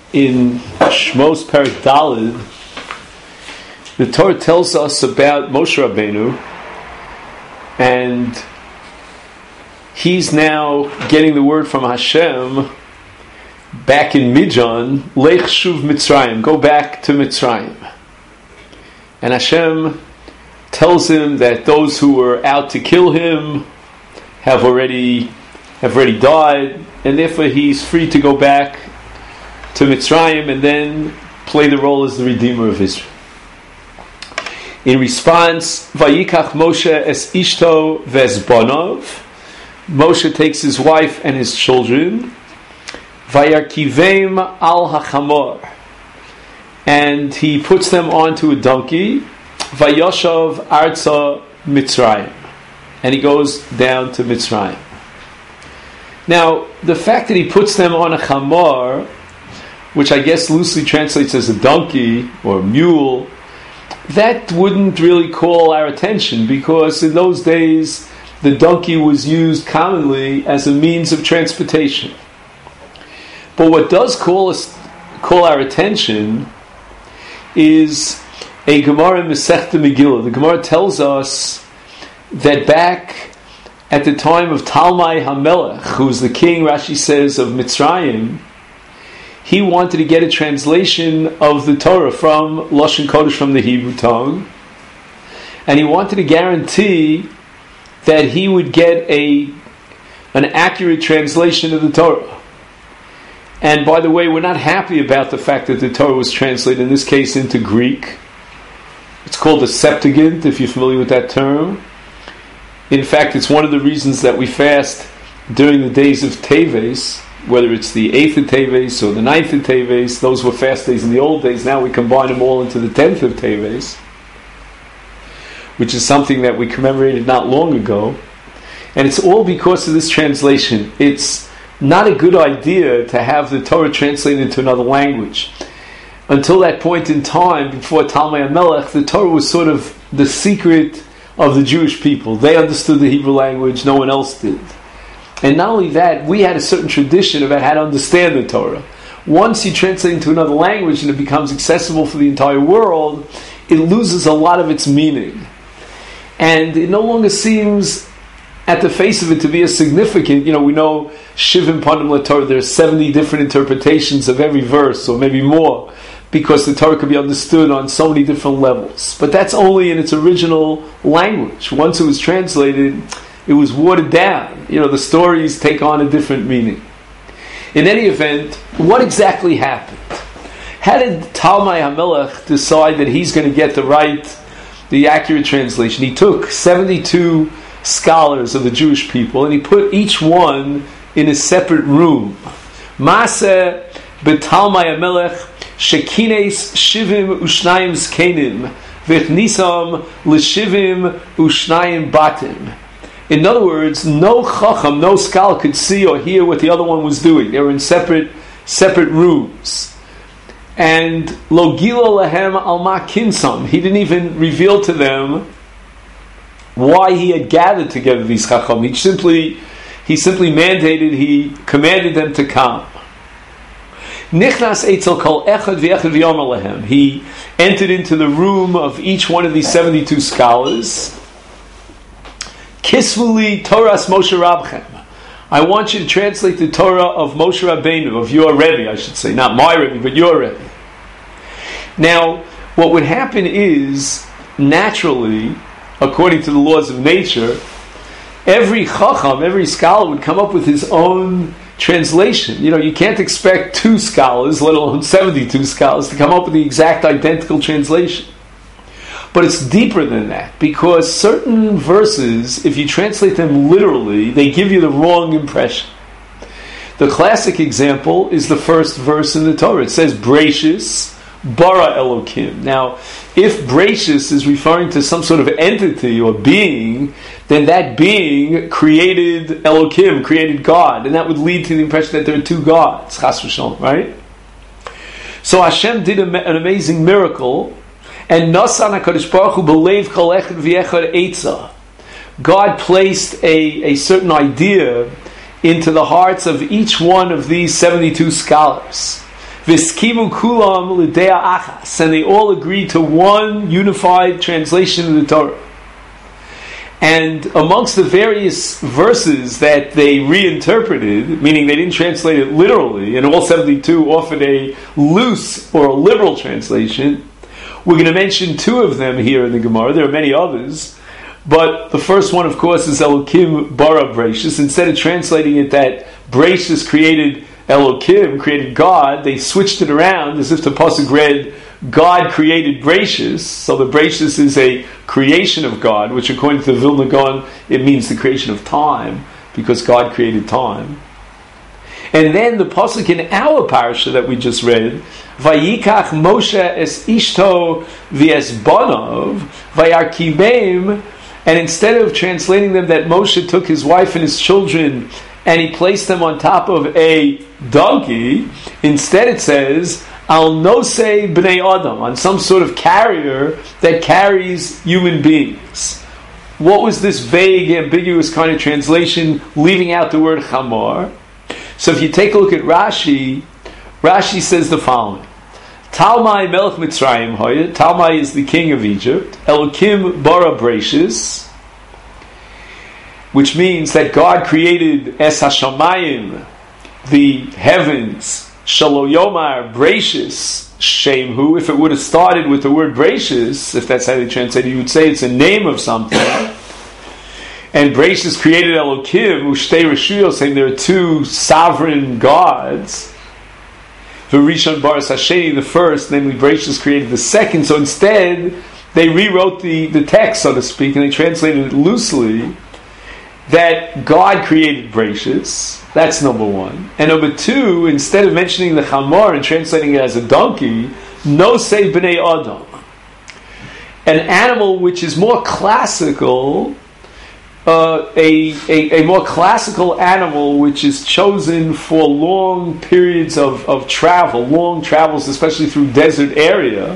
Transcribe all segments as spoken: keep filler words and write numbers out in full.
in Shmos Perek Daled, the Torah tells us about Moshe Rabbeinu, and he's now getting the word from Hashem back in Midian, Lech Shuv Mitzrayim, go back to Mitzrayim. And Hashem tells him that those who were out to kill him have already have already died, and therefore he's free to go back to Mitzrayim and then play the role as the Redeemer of Israel. In response, Vayikach Moshe es ishto ves bonov, Moshe takes his wife and his children, Vayarkiveim al hachamor, and he puts them onto a donkey, Vayoshav arza Mitzrayim, and he goes down to Mitzrayim. Now, the fact that he puts them on a chamor, which I guess loosely translates as a donkey or a mule, that wouldn't really call our attention, because in those days the donkey was used commonly as a means of transportation. But what does call us call our attention is a Gemara in Masechta Megillah. The Gemara tells us that back at the time of Talmai HaMelech, who's the king, Rashi says, of Mitzrayim, he wanted to get a translation of the Torah from Lashon Kodesh, from the Hebrew tongue, and he wanted to guarantee that he would get a an accurate translation of the Torah. And by the way, we're not happy about the fact that the Torah was translated, in this case, into Greek. It's called the Septuagint, if you're familiar with that term. In fact, it's one of the reasons that we fast during the days of Teves, whether it's the eighth of Teves or the ninth of Teves. Those were fast days in the old days. Now we combine them all into the tenth of Teves, which is something that we commemorated not long ago. And it's all because of this translation. It's not a good idea to have the Torah translated into another language. Until that point in time, before Talmai HaMelech, the Torah was sort of the secret of the Jewish people. They understood the Hebrew language, no one else did. And not only that, we had a certain tradition about how to understand the Torah. Once you translate into another language and it becomes accessible for the entire world, it loses a lot of its meaning. And it no longer seems, at the face of it, to be as significant. You know, we know Shivim Panim LaTorah, there are seventy different interpretations of every verse, or maybe more, because the Torah could be understood on so many different levels. But that's only in its original language. Once it was translated, it was watered down. You know, the stories take on a different meaning. In any event, what exactly happened? How did Talmai HaMelech decide that he's going to get the right, the accurate translation? He took seventy-two scholars of the Jewish people and he put each one in a separate room. Maaseh b'Talmai HaMelech Shekines shivim ushnayim zkenim v'chnisam l'shivim ushnayim batim. In other words, no chacham, no scholar could see or hear what the other one was doing. They were in separate separate rooms. And lo gilo lahem al ma kinsam. He didn't even reveal to them why he had gathered together these chacham. He simply he simply mandated, he commanded them to come. Nichnas eitzel kol echad v'echad v'yomer lahem. He entered into the room of each one of these seventy-two scholars. Kisvuli Toras Moshe Rabchem. I want you to translate the Torah of Moshe Rabbeinu, of your Rebbe, I should say, not my Rebbe, but your Rebbe. Now, what would happen is, naturally, according to the laws of nature, every chacham, every scholar would come up with his own translation. You know, you can't expect two scholars, let alone seventy-two scholars, to come up with the exact identical translation. But it's deeper than that, because certain verses, if you translate them literally, they give you the wrong impression. The classic example is the first verse in the Torah. It says, Breishis bara Elokim. Now, if Breishis is referring to some sort of entity or being, then that being created Elokim, created God, and that would lead to the impression that there are two gods, chas v'shalom, right? So Hashem did an amazing miracle, and Nasan HaKadosh Baruch Hu b'leiv kol echad v'echad eitzah. God placed a, a certain idea into the hearts of each one of these seventy-two scholars. V'skimu kulam l'dea achas, and they all agreed to one unified translation of the Torah. And amongst the various verses that they reinterpreted, meaning they didn't translate it literally, and all seventy-two offered a loose or a liberal translation, we're going to mention two of them here in the Gemara. There are many others, but the first one, of course, is Elokim bara Breishis. Instead of translating it that Breishis created Elokim, created God, they switched it around as if the pasuk read, God created Breishis. So the Breishis is a creation of God, which according to the Vilna Gaon, it means the creation of time, because God created time. And then the pasuk in our parasha that we just read, Vayikach Moshe es ishto v'es banov vayarkibeim, and instead of translating them that Moshe took his wife and his children and he placed them on top of a donkey, instead it says al nosei bnei adam, on some sort of carrier that carries human beings. What was this vague, ambiguous kind of translation, leaving out the word chamor? So if you take a look at Rashi, Rashi says the following: Talmai melech Mitzrayim hoya. Talmai is the king of Egypt. Elokim bara Breishis, which means that God created es hashamayim, the heavens. Shalo yomar Breishis shemhu. If it would have started with the word Breishis, if that's how they translate it, you would say it's a name of something. And Breishis created Elokim, Ushtei Reshuyos, saying there are two sovereign gods. V'Rishon Baras Hasheni, the first, namely Breishis created the second. So instead, they rewrote the, the text, so to speak, and they translated it loosely, that God created Breishis. That's number one. And number two, instead of mentioning the Chamor and translating it as a donkey, no say B'nei Adam. An animal which is more classical, Uh, a, a, a more classical animal which is chosen for long periods of, of travel, long travels, especially through desert area.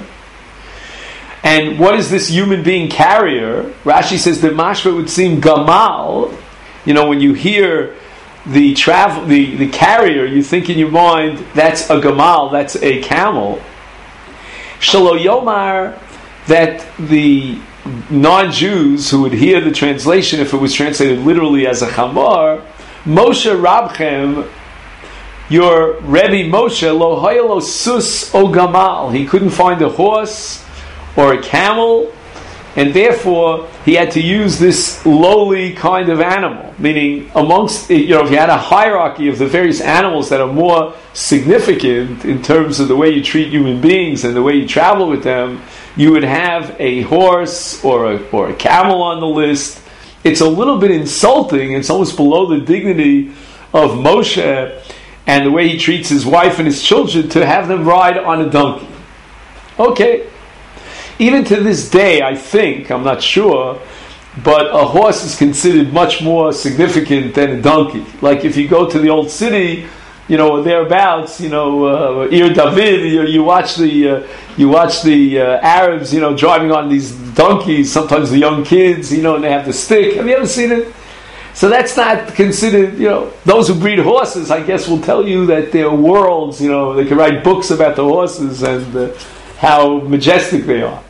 And what is this human being carrier? Rashi says that mashma would seem gamal. You know, when you hear the travel, the, the carrier, you think in your mind, that's a gamal, that's a camel. Shalo yomar, that the non-Jews who would hear the translation, if it was translated literally as a chamor, Moshe Rabchem, your Rebbe Moshe, lo hayalo sus o gamal, he couldn't find a horse or a camel, and therefore he had to use this lowly kind of animal, meaning amongst, you know, if you had a hierarchy of the various animals that are more significant in terms of the way you treat human beings and the way you travel with them, you would have a horse or a, or a camel on the list. It's a little bit insulting. It's almost below the dignity of Moshe and the way he treats his wife and his children to have them ride on a donkey. Okay. Even to this day, I think, I'm not sure, but a horse is considered much more significant than a donkey. Like if you go to the old city, you know, thereabouts, you know, uh, Ir David, you, you watch the uh, you watch the uh, Arabs, you know, driving on these donkeys. Sometimes the young kids, you know, and they have the stick. Have you ever seen it? So that's not considered. You know, those who breed horses, I guess, will tell you that they're worlds. You know, they can write books about the horses and uh, how majestic they are.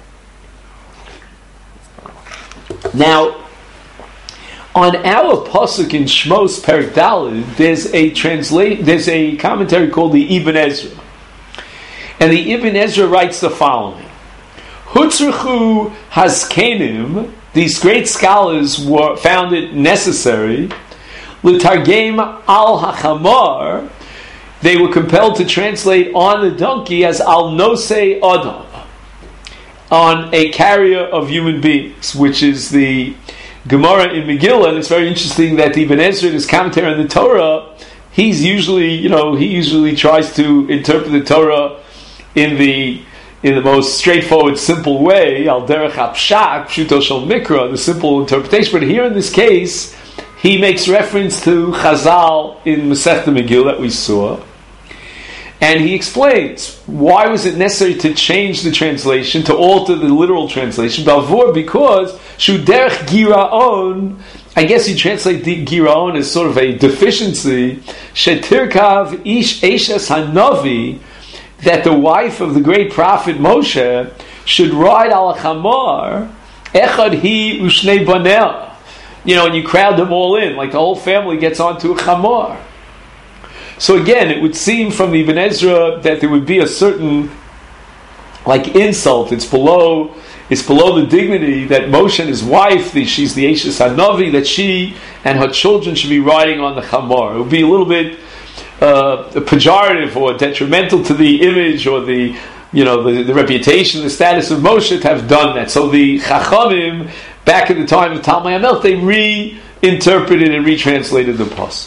Now, on our pasuk in Shmos Perek Daled, there's a translate, there's a commentary called the Ibn Ezra, and the Ibn Ezra writes the following: Hutzruchu Haskenim, these great scholars were found it necessary, L'targem al hachamar, they were compelled to translate on the donkey as al nosei adam, on a carrier of human beings, which is the Gemara in Megillah. And it's very interesting that Ibn Ezra, in his commentary on the Torah, he's usually, you know, he usually tries to interpret the Torah in the in the most straightforward, simple way, al derech hapshak, pshuto shel mikra, the simple interpretation. But here in this case, he makes reference to Chazal in Masechta Megillah that we saw, and he explains why was it necessary to change the translation, to alter the literal translation. Bavur, because shuderech giraon, I guess you translate the giraon as sort of a deficiency. Shetirkav ish eshes hanavi, that the wife of the great prophet Moshe should ride al chamor, echad hi ushnei baneh. You know, and you crowd them all in, like the whole family gets onto a chamor. So again, it would seem from the Ibn Ezra that there would be a certain, like, insult. It's below, it's below the dignity that Moshe and his wife, the, she's the Eshes Hanavi, that she and her children should be riding on the chamor. It would be a little bit uh, pejorative or detrimental to the image or the, you know, the, the reputation, the status of Moshe to have done that. So the Chachamim, back at the time of Talmud HaMelech, they reinterpreted and retranslated the pasuk.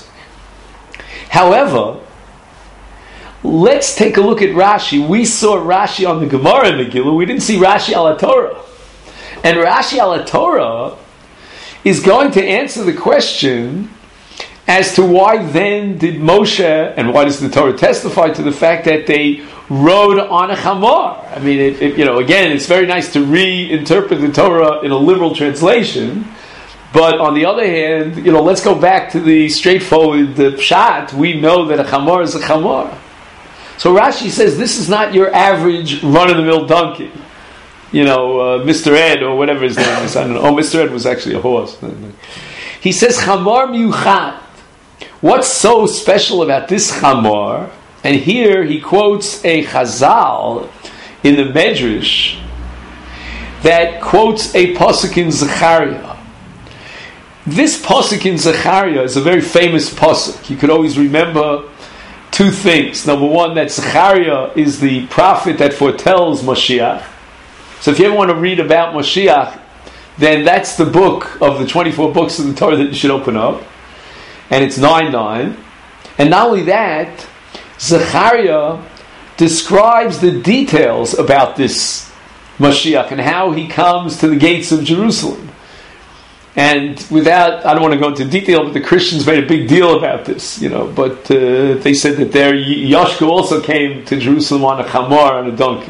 However, let's take a look at Rashi. We saw Rashi on the Gemara Megillah. We didn't see Rashi al Torah. And Rashi al Torah is going to answer the question as to why then did Moshe, and why does the Torah testify to the fact that they rode on a chamor? I mean, it, it, you know, again, it's very nice to reinterpret the Torah in a liberal translation. But on the other hand, you know, let's go back to the straightforward the pshat. We know that a chamor is a chamor. So Rashi says this is not your average run-of-the-mill donkey. You know, uh, Mister Ed or whatever his name is. I don't know. Oh, Mister Ed was actually a horse. He says chamor miuchat. What's so special about this chamor? And here he quotes a chazal in the Medrash that quotes a pasuk in Zechariah. This pasuk in Zechariah is a very famous pasuk. You could always remember two things. Number one, that Zechariah is the prophet that foretells Mashiach. So if you ever want to read about Mashiach, then that's the book of the twenty-four books of the Torah that you should open up. And it's nine nine. And not only that, Zechariah describes the details about this Mashiach and how he comes to the gates of Jerusalem. And without, I don't want to go into detail, but the Christians made a big deal about this, you know. But uh, they said that their Yashka also came to Jerusalem on a chamor, on a donkey.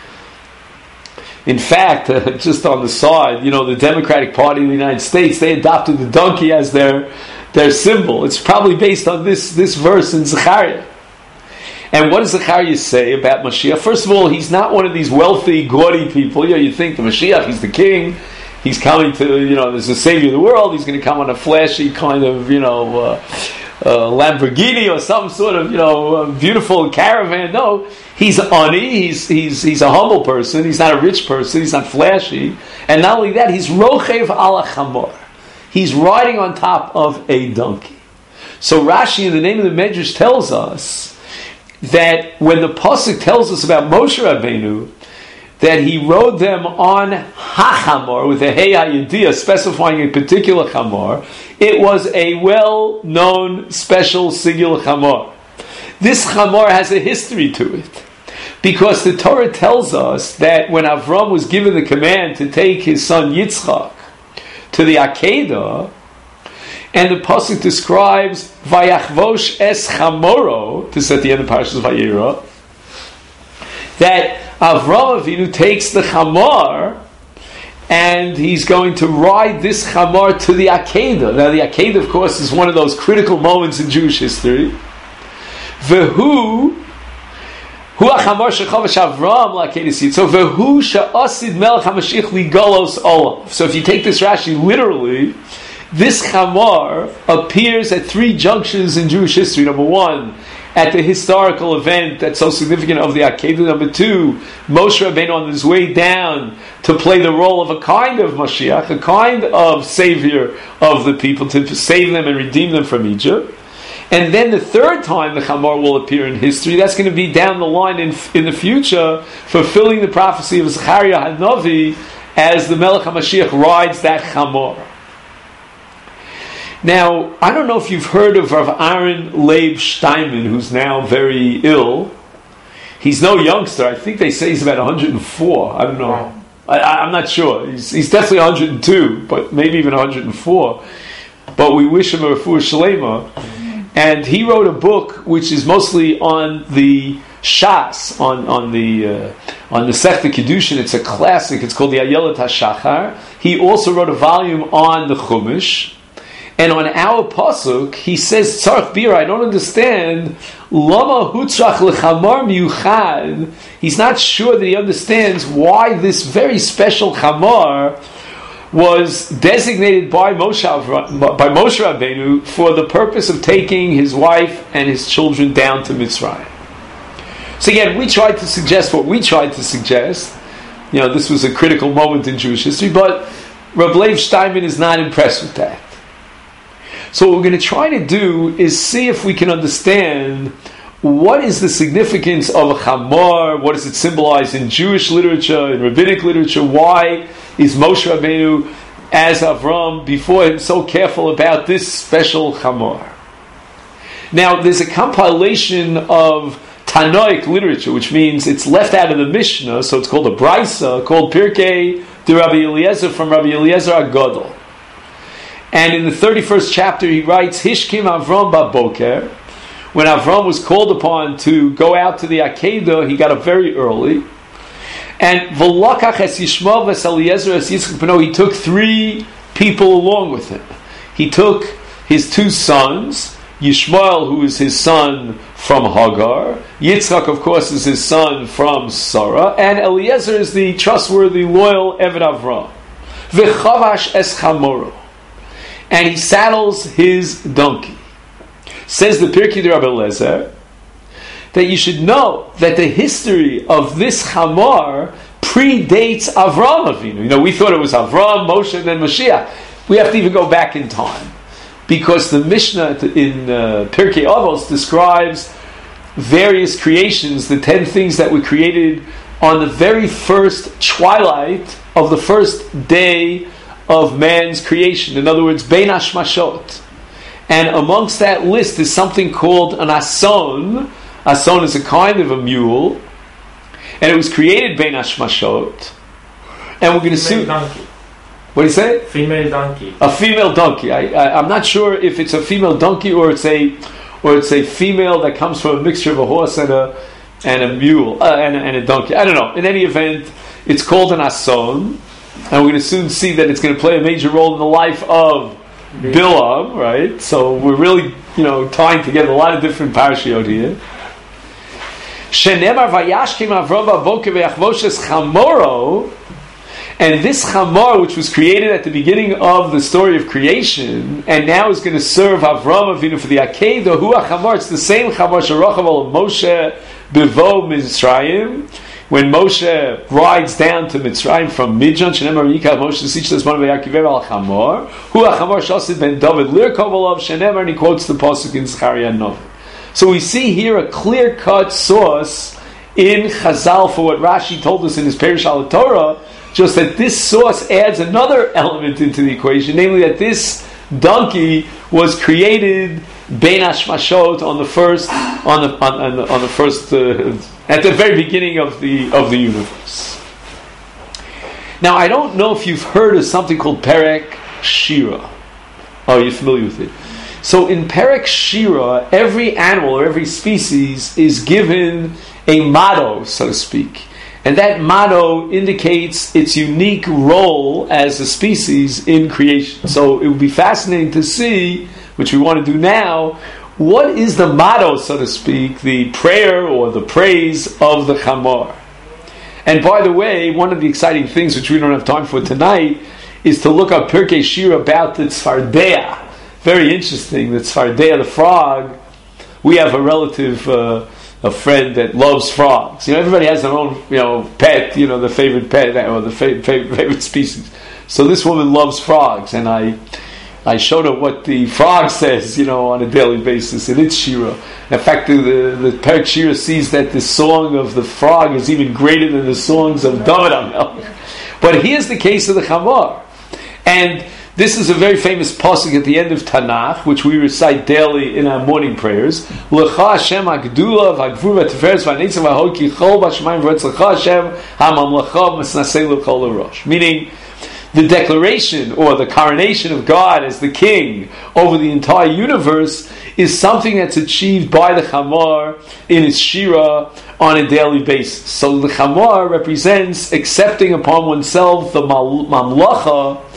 In fact, uh, just on the side, you know, the Democratic Party in the United States, they adopted the donkey as their their symbol. It's probably based on this this verse in Zechariah. And what does Zechariah say about Mashiach? First of all, he's not one of these wealthy, gaudy people. You know, you think the Mashiach, he's the king. He's coming to, you know, there's the savior of the world. He's going to come on a flashy kind of, you know, uh, uh, Lamborghini or some sort of, you know, uh, beautiful caravan. No, he's ani. He's he's he's a humble person. He's not a rich person. He's not flashy. And not only that, he's rochev ala chamor. He's riding on top of a donkey. So Rashi, in the name of the Medrash, tells us that when the pasuk tells us about Moshe Rabbeinu, that he rode them on ha-chamor, with a hey hayediyah, specifying a particular chamor, it was a well-known special singular chamor. This chamor has a history to it, because the Torah tells us that when Avram was given the command to take his son Yitzchak to the Akedah, and the pasuk describes vayachvosh es chamoro, this is at the end of Parashas Vayera, that Avraham Avinu takes the chamor and he's going to ride this chamor to the Akedah. Now the Akedah, of course, is one of those critical moments in Jewish history. Vehu hu achamor shechavash Avraham la'Akedah sit. So vehu she'asid melech hamashiach ligalos olam. So if you take this Rashi literally, this chamor appears at three junctions in Jewish history. Number one, at the historical event that's so significant of the Akedah. Number two, Moshe Rabbeinu on his way down to play the role of a kind of Mashiach, a kind of savior of the people, to save them and redeem them from Egypt. And then the third time the Chamor will appear in history, that's going to be down the line in, in the future, fulfilling the prophecy of Zechariah Hanavi as the Melech HaMashiach rides that Chamor. Now, I don't know if you've heard of Rav Aaron Leib Steinman, who's now very ill. He's no youngster. I think they say he's about one hundred four. I don't know. I, I'm not sure. He's, he's definitely one hundred two, but maybe even one hundred four. But we wish him a refuah shlema. And he wrote a book which is mostly on the Shas, on on the uh, on the Sechta Kiddushin. It's a classic. It's called the Ayelet HaShachar. He also wrote a volume on the Chumash. And on our pasuk, he says, Tzarech bira, I don't understand, lama hutzrach lechamar miuchad. He's not sure that he understands why this very special chamar was designated by Moshe, by Moshe Rabbeinu for the purpose of taking his wife and his children down to Mitzrayim. So again, we tried to suggest what we tried to suggest. You know, this was a critical moment in Jewish history, but Rav Leib Steinman is not impressed with that. So what we're going to try to do is see if we can understand what is the significance of a chamar, what does it symbolize in Jewish literature, in rabbinic literature, why is Moshe Rabbeinu, as Avram, before him, so careful about this special chamar. Now, there's a compilation of Tanoic literature, which means it's left out of the Mishnah, so it's called a Brisa, called Pirkei de Rabbi Eliezer, from Rabbi Eliezer HaGadol. And in the thirty-first chapter, he writes, Hishkim Avram Baboker. When Avram was called upon to go out to the Akedah, he got up very early. And V'lakach es Yishmael v'es Eliezer es Yitzchak Beno, he took three people along with him. He took his two sons, Yishmael, who is his son from Hagar, Yitzchak, of course, is his son from Sarah, and Eliezer is the trustworthy, loyal Eved Avram. V'chavash es Chamoro. And he saddles his donkey. Says the Pirkei de Rabbi Eliezer that you should know that the history of this Chamar predates Avram Avinu. You know, we thought it was Avram, Moshe, and then Mashiach. We have to even go back in time, because the Mishnah in uh, Pirkei Avos describes various creations, the ten things that were created on the very first twilight of the first day of man's creation. In other words, Bein Hashmashot. And amongst that list is something called an ason. Ason is a kind of a mule, and it was created Bein Hashmashot. And we're going to see. What do you say? Female donkey. A female donkey. I, I, I'm not sure if it's a female donkey or it's a or it's a female that comes from a mixture of a horse and a and a mule uh, and, and a donkey. I don't know. In any event, it's called an ason, and we're going to soon see that it's going to play a major role in the life of Bilam, right? So we're really, you know, tying together a lot of different parashiot here. Shenemar vayashkim Avram b'boker v'yachvoshes chamoro. And this chamar, which was created at the beginning of the story of creation, and now is going to serve Avram Avinu for the Akedah, hu chamar, it's the same chamar sherochav al Moshe bevo Mitzrayim, when Moshe rides down to Mitzrayim from Midjan, shenemar yikav Moshe sichtas man v'yakivev al chamar, hu chamar shasid ben David lirkov alav shenemar, and he quotes the pasuk in Zechariah Novin. So we see here a clear-cut source in Chazal for what Rashi told us in his Perush al Torah. Just that this source adds another element into the equation, namely that this donkey was created Bein Hashmashot on the first, on the on, on the, on the first, uh, at the very beginning of the of the universe. Now, I don't know if you've heard of something called Perek Shira. Oh, you're familiar with it. So in Perek Shira, every animal or every species is given a motto, so to speak. And that motto indicates its unique role as a species in creation. So it would be fascinating to see, which we want to do now, what is the motto, so to speak, the prayer or the praise of the Chamar. And by the way, one of the exciting things, which we don't have time for tonight, is to look up Pirkei Shira about the Tzfardea. Very interesting, the Tzfardea, the frog. We have a relative... Uh, a friend that loves frogs. You know, everybody has their own, you know, pet, you know, the favorite pet or the favorite, favorite species. So this woman loves frogs, and I I showed her what the frog says, you know, on a daily basis, and it's Shira. In fact, the, the, the Perek Shira sees that the song of the frog is even greater than the songs of David HaMelech. But here's the case of the Chamar. And this is a very famous pasuk at the end of Tanakh, which we recite daily in our morning prayers. L'cha Hashem ha'gdula v'ha'gvura v'teferes v'ha'nitzav v'ha'hod ki chol b'shamayim v'retz l'cha Hashem ha'mamlecha v'snasei l'kol l'rosh. Meaning, the declaration or the coronation of God as the king over the entire universe is something that's achieved by the Chamar in its Shira on a daily basis. So the Chamar represents accepting upon oneself the mamlacha,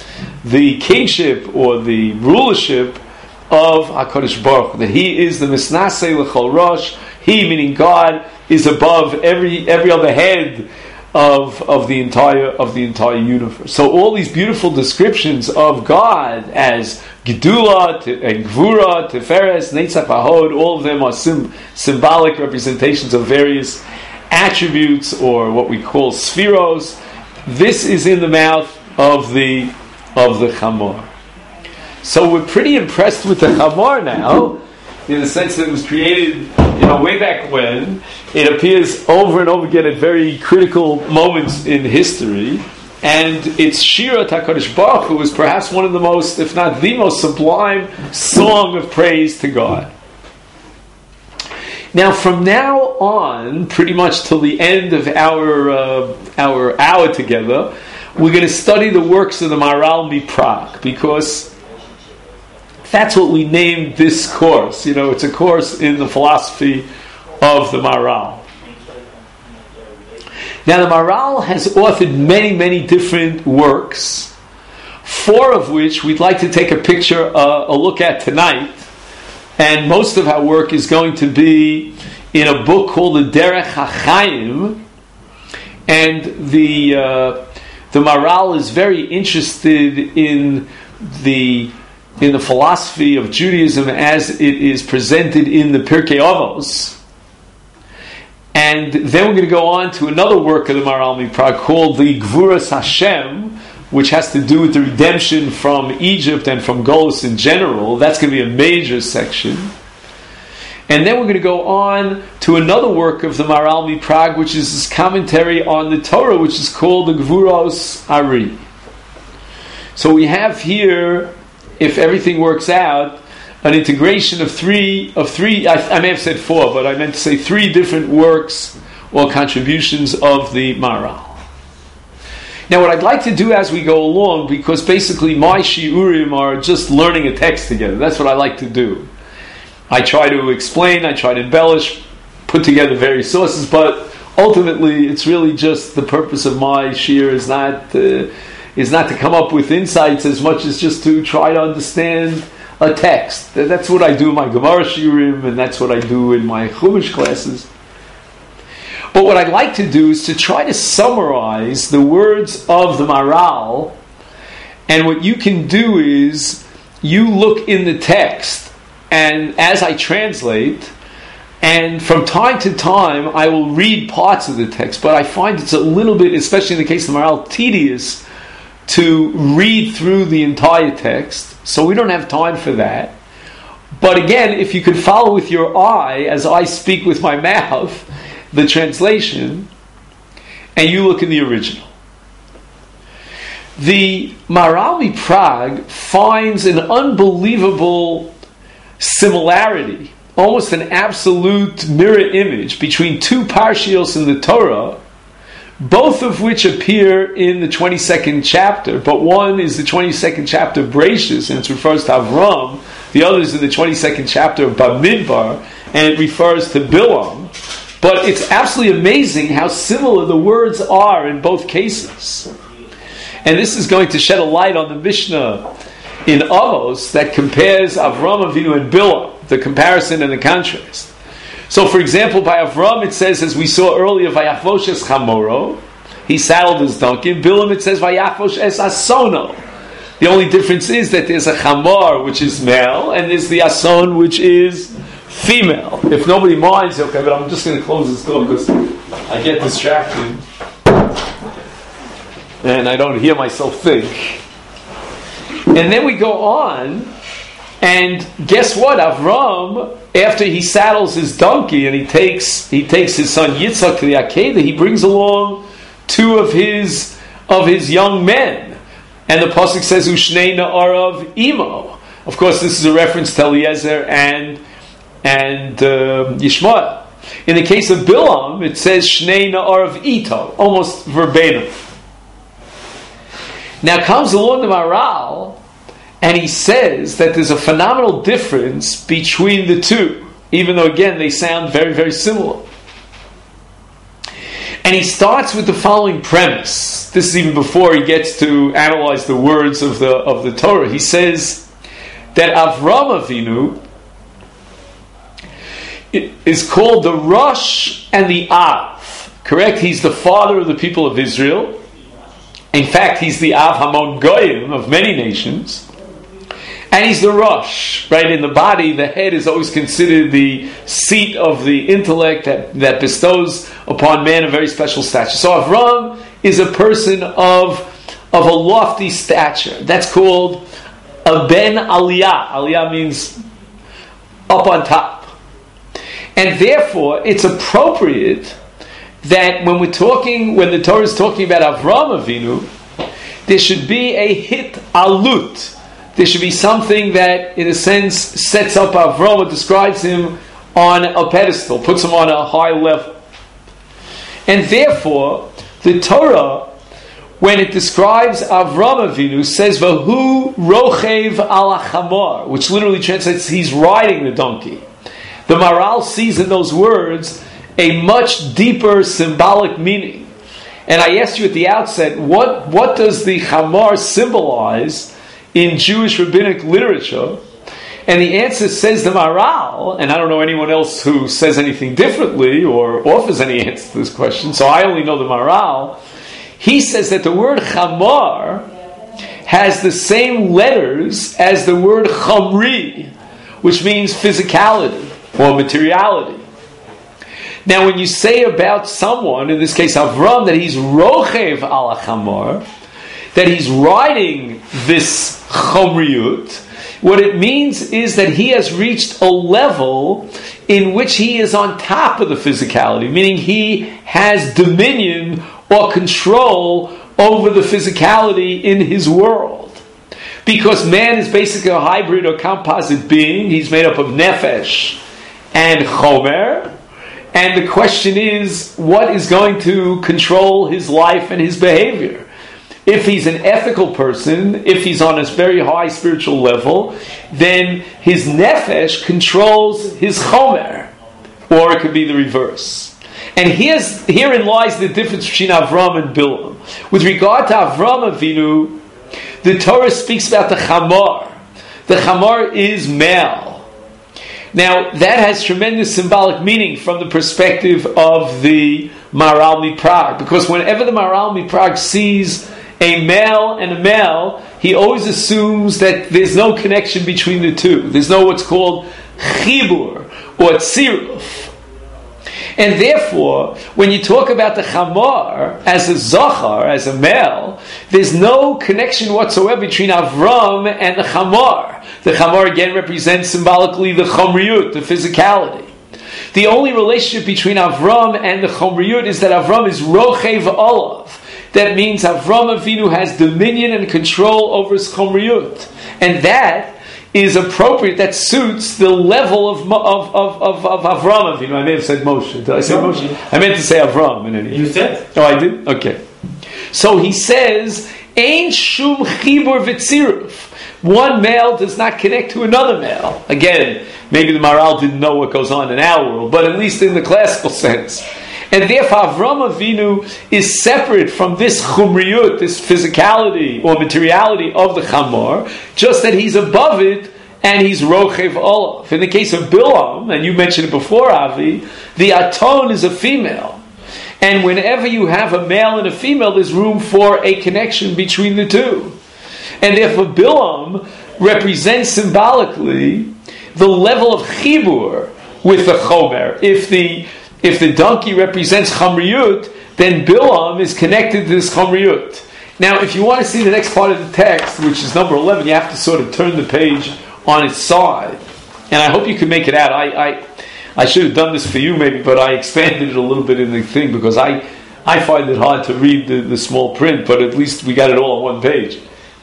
the kingship or the rulership of HaKadosh Baruch Hu, that He is the Misnasei L'chol Rosh. He, meaning God, is above every every other head of of the entire of the entire universe. So all these beautiful descriptions of God as Gedula and Gvura, Tiferes, Netzach Vahod, all of them are sim- symbolic representations of various attributes, or what we call spheros. This is in the mouth of the of the Chamor. So we're pretty impressed with the Chamor now, in the sense that it was created, you know, way back when. It appears over and over again at very critical moments in history, and its Shira HaKadosh Baruch Hu is perhaps one of the most, if not the most sublime song of praise to God. Now, from now on, pretty much till the end of our uh, our hour together, we're going to study the works of the Maharal MiPrague, because that's what we named this course. You know, it's a course in the philosophy of the Maharal. Now, the Maharal has authored many, many different works, four of which we'd like to take a picture, uh, a look at tonight. And most of our work is going to be in a book called the Derech HaChaim. And the uh, the Maharal is very interested in the in the philosophy of Judaism as it is presented in the Pirkei Avos. And then we're going to go on to another work of the Maharal MiPrague called the Gvuras Hashem, which has to do with the redemption from Egypt and from Golus in general. That's going to be a major section. And then we're going to go on to another work of the Maharal MiPrague, which is his commentary on the Torah, which is called the Gvuros Ari. So we have here, if everything works out, an integration of three, of three I, I may have said four, but I meant to say three different works or contributions of the Maharal. Now, what I'd like to do as we go along, because basically my shiurim are just learning a text together. That's what I like to do. I try to explain, I try to embellish, put together various sources, but ultimately it's really just the purpose of my shiur is not uh, is not to come up with insights as much as just to try to understand a text. That's what I do in my Gemara shiurim, and that's what I do in my Chumash classes. But what I'd like to do is to try to summarize the words of the Maharal, and what you can do is you look in the text, and as I translate, and from time to time I will read parts of the text, but I find it's a little bit, especially in the case of the Maharal, tedious to read through the entire text, so we don't have time for that. But again, if you could follow with your eye as I speak with my mouth the translation, and you look in the original. The Maharal MiPrague finds an unbelievable similarity, almost an absolute mirror image between two parshios in the Torah, both of which appear in the twenty-second chapter, but one is the twenty-second chapter of Bereishis, and it refers to Avram. The other is in the twenty-second chapter of Bamidbar, and it refers to Bilam. But it's absolutely amazing how similar the words are in both cases. And this is going to shed a light on the Mishnah in Avos that compares Avram Avinu and Bilam, the comparison and the contrast. So, for example, by Avram it says, as we saw earlier, Vayachvosh es chamoro, he saddled his donkey. In Bilam it says, Vayachvosh es asono. The only difference is that there's a chamor, which is male, and there's the ason, which is female. If nobody minds, okay, but I'm just going to close this door because I get distracted and I don't hear myself think. And then we go on, and guess what? Avram, after he saddles his donkey and he takes he takes his son Yitzchak to the Akedah, he brings along two of his of his young men, and the pasuk says Ushnei Na'arav Imo. Of course, this is a reference to Eliezer and and uh, Yishmael. In the case of Bilam, it says Shnei Na'arav Ito, almost verbatim. Now comes along the Maharal, and he says that there's a phenomenal difference between the two, even though again they sound very, very similar. And he starts with the following premise. This is even before he gets to analyze the words of the of the Torah. He says that Avram Avinu is called the Rosh and the Av. Correct? He's the father of the people of Israel. In fact, he's the Av Hamon Goyim of many nations. And he's the Rosh, right? In the body, the head is always considered the seat of the intellect that, that bestows upon man a very special stature. So Avram is a person of, of a lofty stature. That's called a ben aliyah. Aliyah means up on top. And therefore, it's appropriate that when we're talking, when the Torah is talking about Avram Avinu, there should be a hit alut. There should be something that, in a sense, sets up Avram, or describes him on a pedestal, puts him on a high level. And therefore, the Torah, when it describes Avram Avinu, says, Vahu rochev al chamor, which literally translates, he's riding the donkey. The Maharal sees in those words a much deeper symbolic meaning. And I asked you at the outset, what, what does the chamor symbolize in Jewish rabbinic literature? And the answer, says the Maharal, and I don't know anyone else who says anything differently or offers any answer to this question, so I only know the Maharal. He says that the word chamar has the same letters as the word chamri, which means physicality or materiality. Now, when you say about someone, in this case Avram, that he's rochev al chamar, that he's riding this chomriyut, what it means is that he has reached a level in which he is on top of the physicality, meaning he has dominion or control over the physicality in his world. Because man is basically a hybrid or composite being. He's made up of nefesh and chomer. And the question is, what is going to control his life and his behavior? If he's an ethical person, if he's on a very high spiritual level, then his nefesh controls his chomer. Or it could be the reverse. And here's, herein lies the difference between Avram and Bilam. With regard to Avram Avinu, the Torah speaks about the chamor. The chamor is male. Now, that has tremendous symbolic meaning from the perspective of the Maharal MiPrague. Because whenever the Maharal MiPrague sees a male and a male, he always assumes that there's no connection between the two. There's no what's called chibur or tziruf. And therefore, when you talk about the chamor as a zachar, as a male, there's no connection whatsoever between Avram and the chamor. The chamor again represents symbolically the chomriyut, the physicality. The only relationship between Avram and the chomriyut is that Avram is rochev olav. That means Avram Avinu has dominion and control over his chomriyut. And that is appropriate, that suits the level of of, of, of, of Avram Avinu. I may have said Moshe. Did I say no. Moshe? I meant to say Avram. In any you said? Oh, I did? Okay. So he says, Ein shum chibur v'tziruf. One male does not connect to another male. Again, maybe the Maharal didn't know what goes on in our world, but at least in the classical sense. And therefore, Avram Avinu is separate from this chumriyut, this physicality or materiality of the chamor, just that he's above it and he's rochev olav. In the case of Bilam, and you mentioned it before, Avi, the aton is a female. And whenever you have a male and a female, there's room for a connection between the two. And therefore, Bilam represents symbolically the level of chibur with the chomer. If the If the donkey represents chamriyut, then Bilam is connected to this chamriyut. Now, if you want to see the next part of the text, which is number eleven, you have to sort of turn the page on its side. And I hope you can make it out. I I, I should have done this for you maybe, but I expanded it a little bit in the thing because I, I find it hard to read the, the small print, but at least we got it all on one page.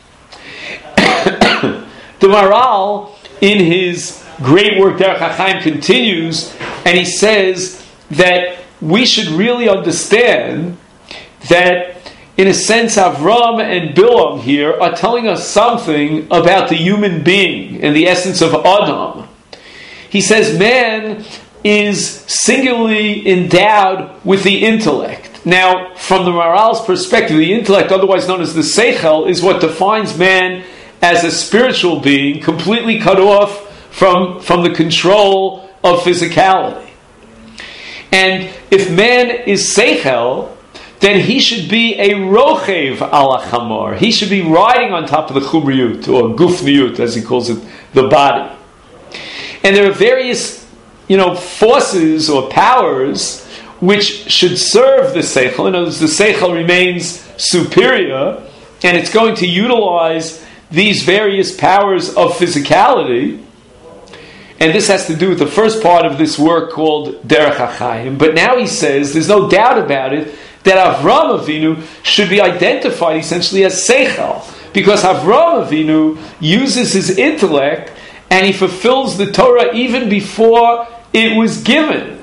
The Maharal, in his great work, Derech HaChaim, continues, and he says that we should really understand that, in a sense, Avram and Bilam here are telling us something about the human being and the essence of Adam. He says man is singularly endowed with the intellect. Now, from the Maral's perspective, the intellect, otherwise known as the Seichel, is what defines man as a spiritual being, completely cut off from, from the control of physicality. And if man is Seichel, then he should be a rochev ala chamor. He should be riding on top of the chumriyut, or gufniyut, as he calls it, the body. And there are various, you know, forces or powers which should serve the seichel. In other words, the seichel remains superior, and it's going to utilize these various powers of physicality. And this has to do with the first part of this work called Derech HaChaim. But now he says, there's no doubt about it, that Avram Avinu should be identified essentially as Seichel, because Avram Avinu uses his intellect and he fulfills the Torah even before it was given.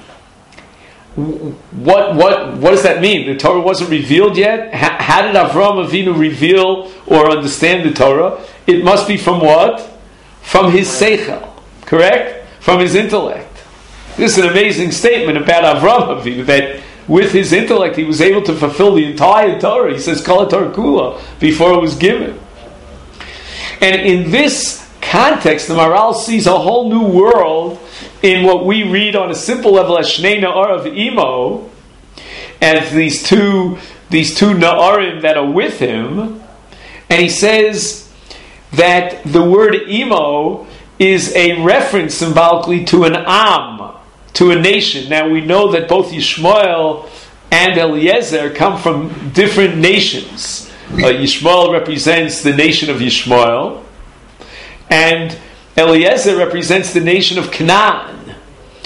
What what what does that mean? The Torah wasn't revealed yet? How, how did Avram Avinu reveal or understand the Torah? It must be from what? From his Seichel, correct? From his intellect. This is an amazing statement about Avram Avinu, that with his intellect, he was able to fulfill the entire Torah. He says, Kol Torah Kula, before it was given. And in this context, the Maharal sees a whole new world in what we read on a simple level as Shnei Na'ar of Imo, and these two, these two Na'arim that are with him. And he says that the word Imo is a reference symbolically to an Am, to a nation. Now we know that both Yishmael and Eliezer come from different nations. Uh, Yishmael represents the nation of Yishmael, and Eliezer represents the nation of Canaan.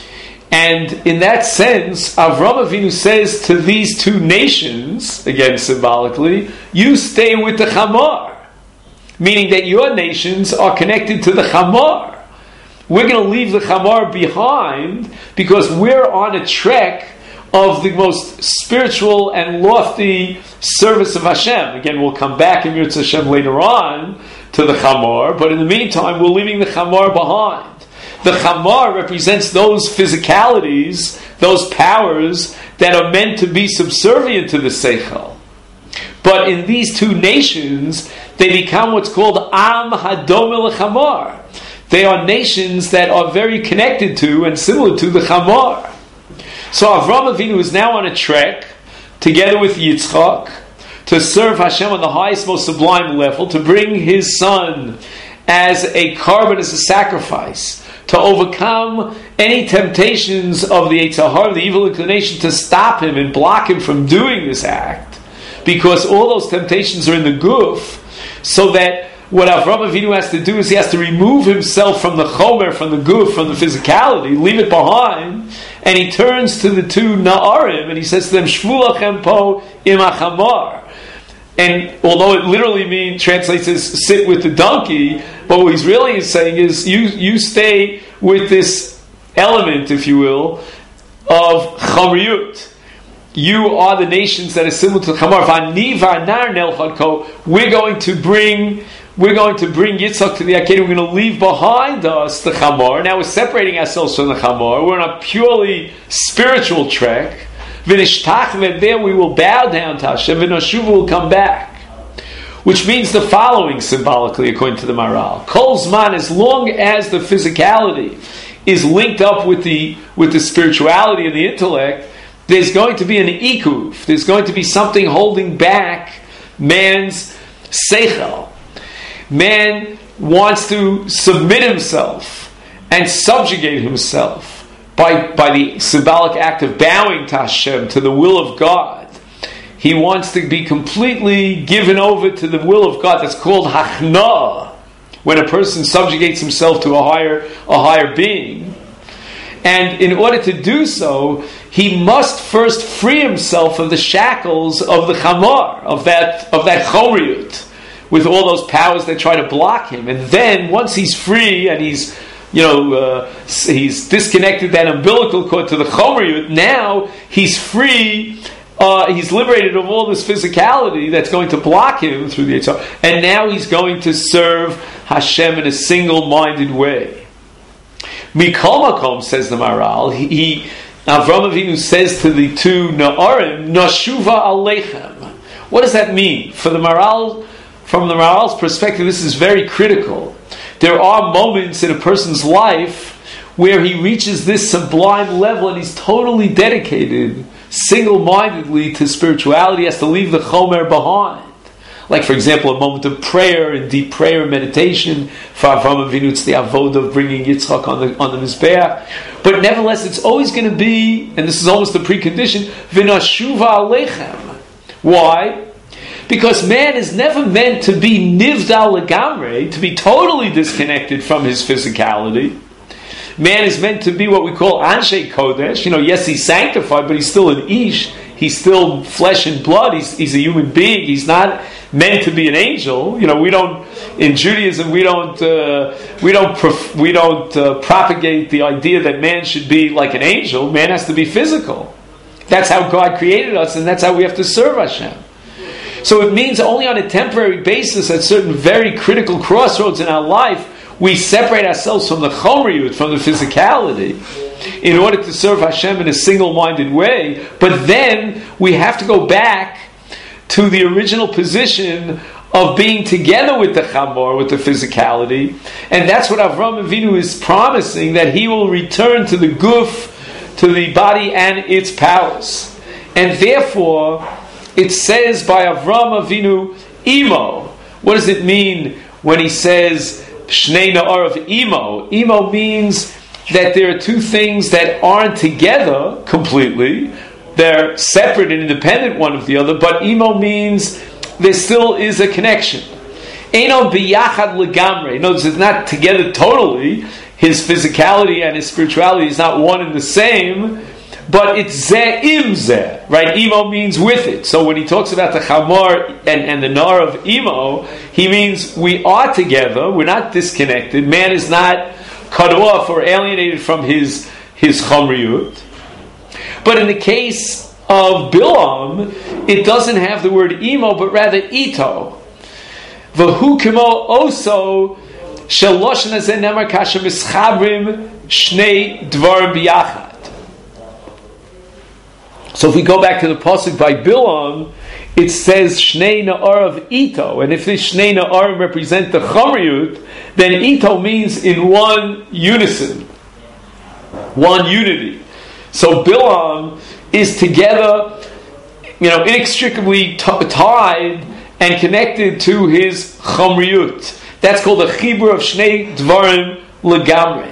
And in that sense, Avram Avinu says to these two nations, again symbolically, you stay with the Chamor, meaning that your nations are connected to the Chamor. We're going to leave the Chamor behind because we're on a trek of the most spiritual and lofty service of Hashem. Again, we'll come back in Yirtzeh Hashem later on to the Chamor, but in the meantime, we're leaving the Chamor behind. The Chamor represents those physicalities, those powers that are meant to be subservient to the Seichel. But in these two nations, they become what's called Am Hadom El Chamor. They are nations that are very connected to and similar to the Chamor. So Avram Avinu is now on a trek, together with Yitzchak, to serve Hashem on the highest, most sublime level, to bring his son as a carbon, as a sacrifice, to overcome any temptations of the Yetzer Hara, the evil inclination, to stop him and block him from doing this act, because all those temptations are in the guf, so that what Avram Avinu has to do is he has to remove himself from the chomer, from the guf, from the physicality, leave it behind, and he turns to the two Na'arim and he says to them, Shvu lachem po im hachamor. And although it literally means, translates as sit with the donkey, but what he's really saying is you, you stay with this element, if you will, of chamriyut. You are the nations that are similar to the Chamor. V'ani v'anar nelchadko. We're going to bring, we're going to bring Yitzchak to the Akedah. We're going to leave behind us the Chamor. Now we're separating ourselves from the Chamor. We're on a purely spiritual trek. V'nishtach, and there we will bow down to Hashem. V'noshuv will come back. Which means the following symbolically, according to the Maharal. Kol zman, as long as the physicality is linked up with the with the spirituality and the intellect, there's going to be an ikuv. There's going to be something holding back man's seichel. Man wants to submit himself and subjugate himself by, by the symbolic act of bowing to Hashem, to the will of God. He wants to be completely given over to the will of God. That's called hachnah, when a person subjugates himself to a higher, a higher being. And in order to do so, he must first free himself of the shackles of the chamor, of that of that chomriyut, with all those powers that try to block him. And then, once he's free and he's, you know, uh, he's disconnected that umbilical cord to the chomriyut, now he's free. Uh, he's liberated of all this physicality that's going to block him through the Yetzer Hara, and now he's going to serve Hashem in a single-minded way. Mikol Makom, says the Maharal, he, Avraham Avinu says to the two Na'arim, Nashuva Aleichem. What does that mean? For the Maral, from the Maral's perspective, this is very critical. There are moments in a person's life where he reaches this sublime level and he's totally dedicated, single-mindedly to spirituality, he has to leave the chomer behind. Like, for example, a moment of prayer and deep prayer and meditation. For Avraham Avinu, it's the avodah of bringing Yitzchak on the on the mizbeach. But nevertheless, it's always going to be, and this is almost the precondition, v'nashuva aleichem. Why? Because man is never meant to be nivdal legamre, to be totally disconnected from his physicality. Man is meant to be what we call anshe kodesh. You know, yes, he's sanctified, but he's still an ish. He's still flesh and blood. He's, he's a human being. He's not meant to be an angel. You know, we don't in Judaism we don't uh, we don't prof- we don't uh, propagate the idea that man should be like an angel. Man has to be physical. That's how God created us, and that's how we have to serve Hashem. So it means only on a temporary basis, at certain very critical crossroads in our life, we separate ourselves from the chomriyut, from the physicality, in order to serve Hashem in a single-minded way. But then we have to go back to the original position of being together with the chamor, with the physicality. And that's what Avraham Avinu is promising, that he will return to the guf, to the body and its powers. And therefore, it says by Avraham Avinu, Imo. What does it mean when he says Shnei Na'ar of Imo? Imo means that there are two things that aren't together completely. They're separate and independent one of the other, but Imo means there still is a connection. Eino biyachad legamre. Notice it's not together totally. His physicality and his spirituality is not one and the same, but it's zeh im zeh, right? Imo means with it. So when he talks about the chamor and, and the nar of Imo, he means we are together, we're not disconnected. Man is not cut off or alienated from his, his chomriyut. But in the case of Bilam, it doesn't have the word Imo, but rather Ito. V'hu kimo oso Shaloshen hazeh nemar kasher mischabrim shnei dvarim biyachad. So if we go back to the pasuk by Bilam, it says Shnei Na'ar of Ito, and if this Shnei Na'arim represent the Chomriyut, then Ito means in one unison, one unity. So Bilam is together, you know, inextricably t- tied and connected to his Chomriyut. That's called the Chibur of Shnei Dvarim Legamre.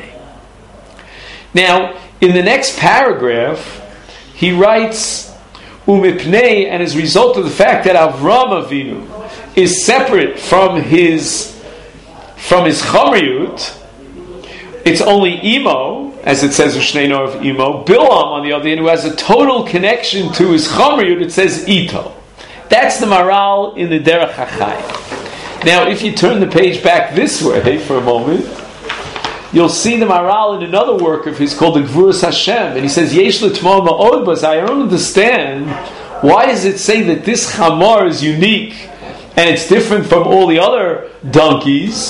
Now, in the next paragraph, he writes, Umipnei, and as a result of the fact that Avraham Avinu is separate from his from his Chomriyut, it's only Imo, as it says, Shnei Nor of Imo. Bilam, on the other hand, who has a total connection to his Chomriyut, it says Ito. That's the Maral in the Derech HaChaim. Now, if you turn the page back this way for a moment, you'll see the Maral in another work of his called the Gvuras Hashem, and he says, Yesh l'tmo ma'od baz. I don't understand, why does it say that this Chamar is unique and it's different from all the other donkeys?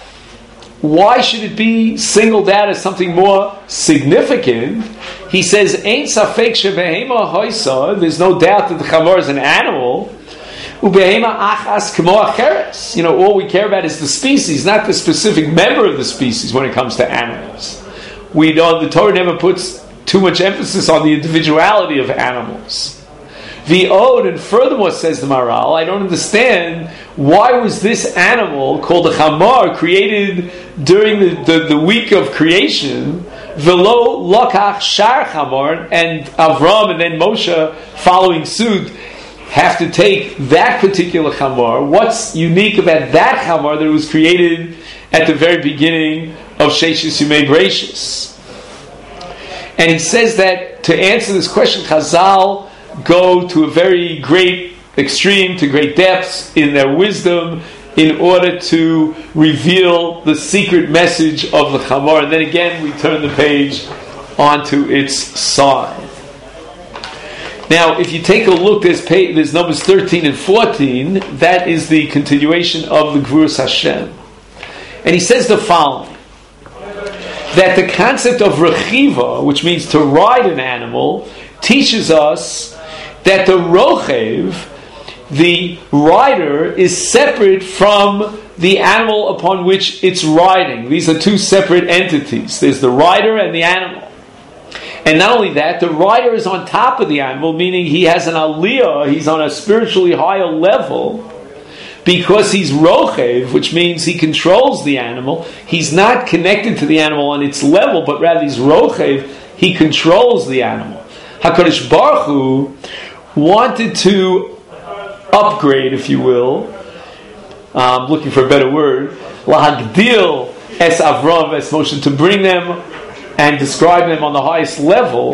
Why should it be singled out as something more significant? He says, Ein safek shebehema hoisa. There's no doubt that the Chamar is an animal. Ubehema achas kmo acheres. You know, all we care about is the species, not the specific member of the species when it comes to animals. We know the Torah never puts too much emphasis on the individuality of animals. The Od, and furthermore, says the Maral, I don't understand why was this animal called the Chamar created during the, the, the week of creation, Velo Lokach Shar Chamar, and Avram and then Moshe following suit have to take that particular Chamar. What's unique about that Chamar that was created at the very beginning of Sheshis Yimei Bereishis? And he says that to answer this question, Chazal go to a very great extreme, to great depths in their wisdom in order to reveal the secret message of the Chamar. And then again we turn the page onto its side. Now, if you take a look, there's, page, there's numbers thirteen and fourteen. That is the continuation of the Gvuras Hashem. And he says the following. that the concept of rechiva, which means to ride an animal, teaches us that the rochev, the rider, is separate from the animal upon which it's riding. These are two separate entities. There's the rider and the animal. And not only that, the rider is on top of the animal, meaning he has an aliyah, he's on a spiritually higher level, because he's rochev, which means he controls the animal. He's not connected to the animal on its level, but rather he's rochev, he controls the animal. HaKadosh Baruch Hu wanted to upgrade, if you will, um, looking for a better word, lahagdil es Avram es Moshe, to bring them and describe them on the highest level.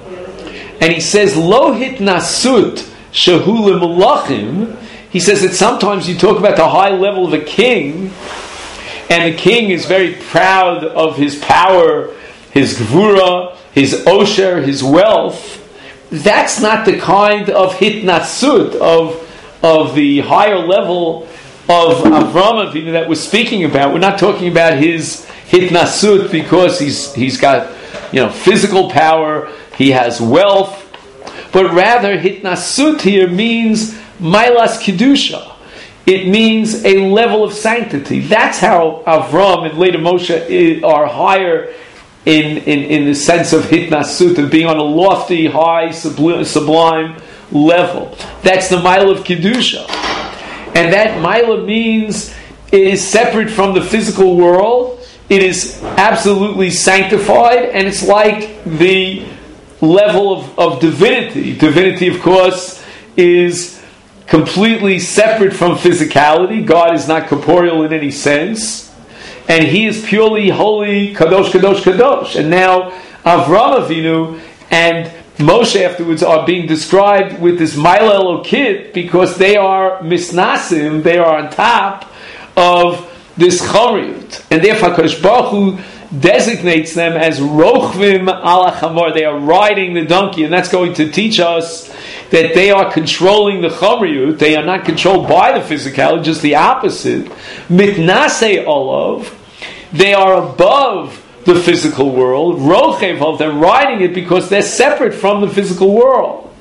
And he says, Lo hitnasut shehu lemelachim. He says that sometimes you talk about the high level of a king, and the king is very proud of his power, his gvura, his osher, his wealth. That's not the kind of hitnasut, of, of the higher level of Avram Avinu that we're speaking about. We're not talking about his hitnasut because he's he's got, you know, physical power, he has wealth, but rather hitnasut here means mailas kedusha. It means a level of sanctity. That's how Avram and later Moshe are higher in, in, in the sense of hitnasut, of being on a lofty, high, sublime, sublime level. That's the mile of kedusha. And that mila means it is separate from the physical world. It is absolutely sanctified, and it's like the level of, of divinity. Divinity, of course, is completely separate from physicality. God is not corporeal in any sense, and He is purely holy, kadosh, kadosh, kadosh. And now Avram Avinu and Moshe afterwards are being described with this Maila Elokit because they are misnasim, they are on top of this chomriyut, and therefore HaKadosh Baruch Hu designates them as rochvim ala chamor. They are riding the donkey, and that's going to teach us that they are controlling the chomriyut. They are not controlled by the physicality, just the opposite. Mitnasei olav, they are above the physical world. Rochev of, they're riding it because they're separate from the physical world.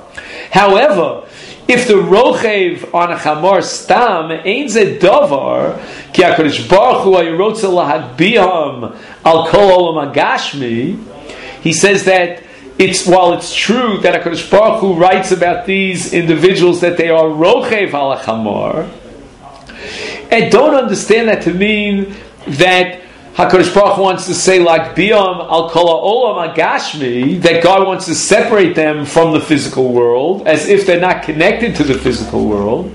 However, if the rochev on a chamor stam ain't ze davar ki HaKadosh Baruch Hu hayirotze lahagbiham al kol olam hagashmi, he says that it's, while it's true that HaKadosh Baruch Hu writes about these individuals that they are rochev al chamor, and don't understand that to mean that HaKadosh Baruch Hu wants to say like Biyam al kol ha'olam hagashmi, that God wants to separate them from the physical world, as if they're not connected to the physical world.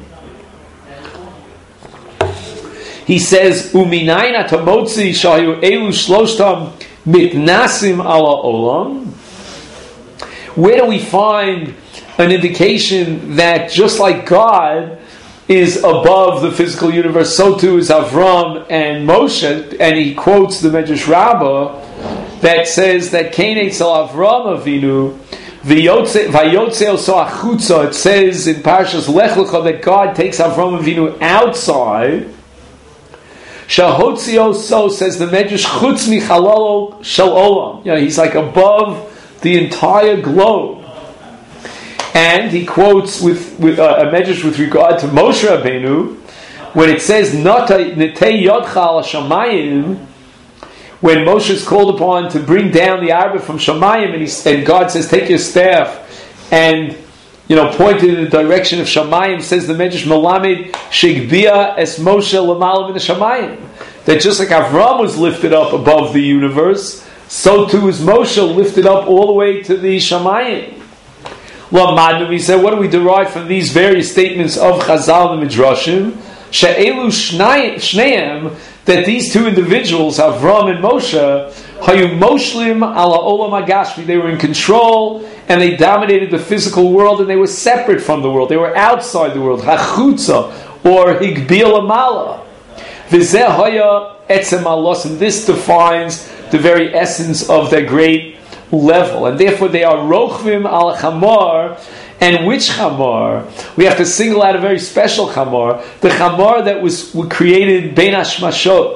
He says, Uminayin atamotzi shayu elu shloshtam mitnasim ala olam. Where do we find an indication that just like God is above the physical universe, so too is Avram and Moshe? And he quotes the Medrash Rabbah that says that Kain Eitzel Avram Avinu vayotze oso achutza. It says in Parashas Lech Lecha that God takes Avram Avinu outside. Shahotzi oso, says the Medrash, chutz michalolo shel olam. You know, he's like above the entire globe. And he quotes with, with uh, a medrash with regard to Moshe Rabbeinu, when it says "Netei yodcha al shamayim," when Moshe is called upon to bring down the arba from Shamayim, and, he, and God says, "Take your staff and, you know, point it in the direction of Shamayim." Says the medrash, "Melamed shigbia es Moshe l'malam in the Shamayim," that just like Avram was lifted up above the universe, so too is Moshe lifted up all the way to the Shamayim. We said, what do we derive from these various statements of Chazal and Midrashim? She'elu shneim, that these two individuals, Avram and Moshe, hayu moshlim ala olam hagashmi, they were in control and they dominated the physical world and they were separate from the world. They were outside the world. Hachutza, or higbil amala. V'zeh haya etzem alos, and this defines the very essence of their great level, and therefore they are rochvim al chamor. And which chamor? We have to single out a very special chamor, the chamor that was created bein hashmashot,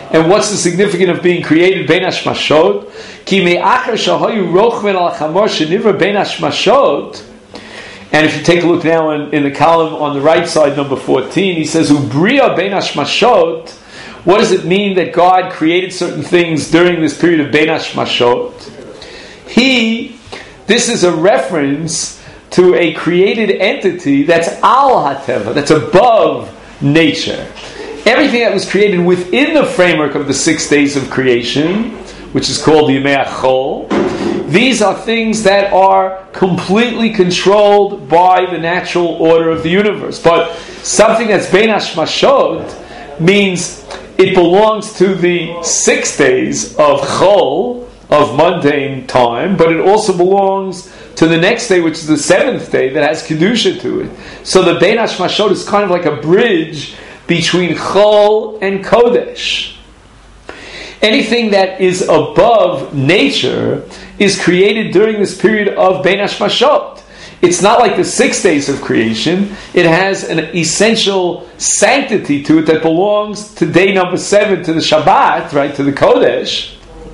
And what's the significance of being created bein hashmashot? Ki me'achar shahayu rochven al chamor shenivra bein hashmashot. And if you take a look now in, in the column on the right side, number fourteen, he says, Ubriya bein hashmashot. What does it mean that God created certain things during this period of bein hashmashot? He, this is a reference to a created entity that's al hateva, that's above nature. Everything that was created within the framework of the six days of creation, which is called the Yemei Achol, these are things that are completely controlled by the natural order of the universe. But something that's bein hashmashot means it belongs to the six days of Chol, of mundane time, but it also belongs to the next day, which is the seventh day, that has Kedusha to it. So the bein hashmashot is kind of like a bridge between Chol and Kodesh. Anything that is above nature is created during this period of bein hashmashot. It's not like the six days of creation. It has an essential sanctity to it that belongs to day number seven, to the Shabbat, right, to the Kodesh.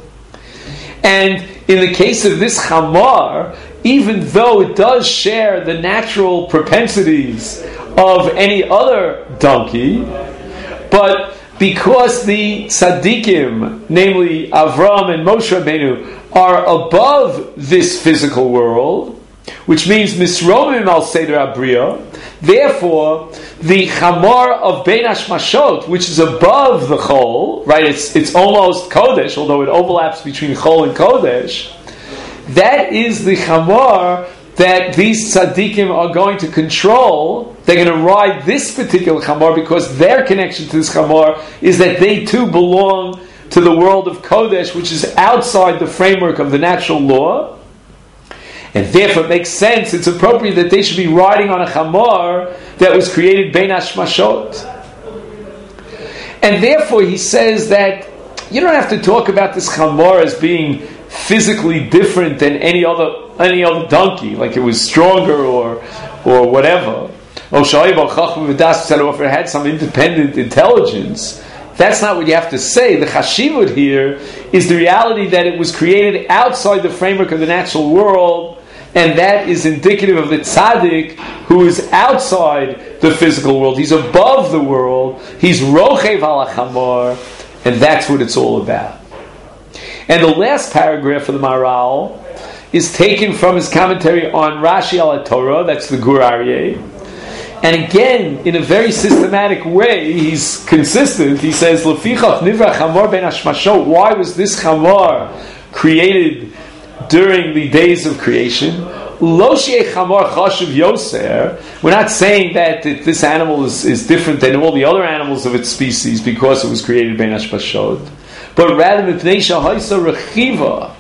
And in the case of this Chamar, even though it does share the natural propensities of any other donkey, but because the tzaddikim, namely Avram and Moshe Rabbeinu, are above this physical world, which means misromim al seder abriya, therefore the chamar of bein hashmashot, which is above the chol, right? It's it's almost kodesh, although it overlaps between chol and kodesh. That is the chamar that these tzaddikim are going to control. They're going to ride this particular chamar because their connection to this chamar is that they too belong to the world of Kodesh, which is outside the framework of the natural law. And therefore it makes sense, it's appropriate that they should be riding on a chamar that was created bein hashmashot. And therefore he says that you don't have to talk about this chamar as being physically different than any other any other donkey, like it was stronger or or whatever. Or if it had some independent intelligence. That's not what you have to say. The chashivut here is the reality that it was created outside the framework of the natural world, and that is indicative of the tzaddik who is outside the physical world. He's above the world. He's rochev al chamor, and that's what it's all about. And the last paragraph of the Maharal is taken from his commentary on Rashi al Torah. That's the Gur Aryeh. And again, in a very systematic way, he's consistent. He says, "Lefichach nivra chamor ben hashmashot." Why was this chamor created during the days of creation? Lo she'eh chamor chashuv yoser. We're not saying that this animal is, is different than all the other animals of its species because it was created ben hashmashot, but rather mipnei shahaisa rechiva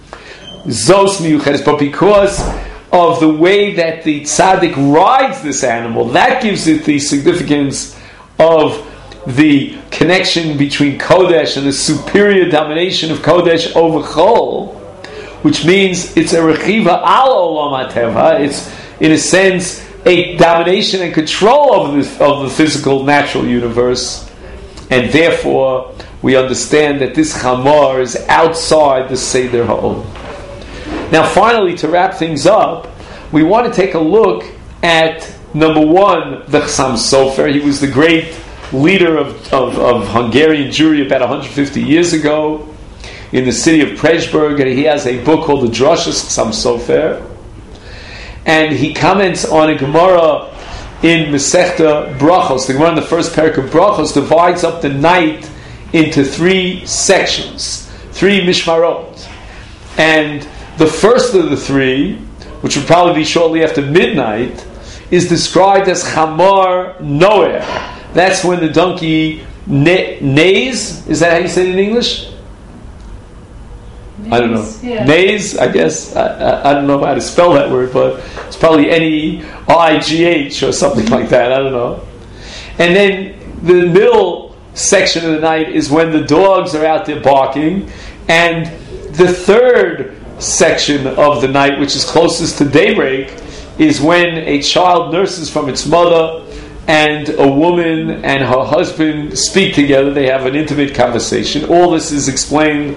zos miyuchedes. But because of the way that the tzaddik rides this animal, that gives it the significance of the connection between Kodesh and the superior domination of Kodesh over Chol, which means it's a rechiva al olam hateva. It's, in a sense, a domination and control of the, of the physical, natural universe, and therefore we understand that this chamar is outside the Seder Ha'ol. Now, finally, to wrap things up, we want to take a look at, number one, the Chassam Sofer. He was the great leader of, of, of Hungarian Jewry about one hundred fifty years ago in the city of Pressburg, and he has a book called the Drashas Chassam Sofer. And he comments on a Gemara in Masechta Brachos. The Gemara in the first parak of Brachos divides up the night into three sections, three mishmarot. And the first of the three, which would probably be shortly after midnight, is described as Chamar Noer. That's when the donkey ne- neighs. Is that how you say it in English? Nays, I don't know. Yeah. Neighs, I guess. I, I, I don't know how to spell that word, but it's probably N E I G H or something like that. I don't know. And then the middle section of the night is when the dogs are out there barking. And the third section of the night, which is closest to daybreak, is when a child nurses from its mother and a woman and her husband speak together. They have an intimate conversation. All this is explained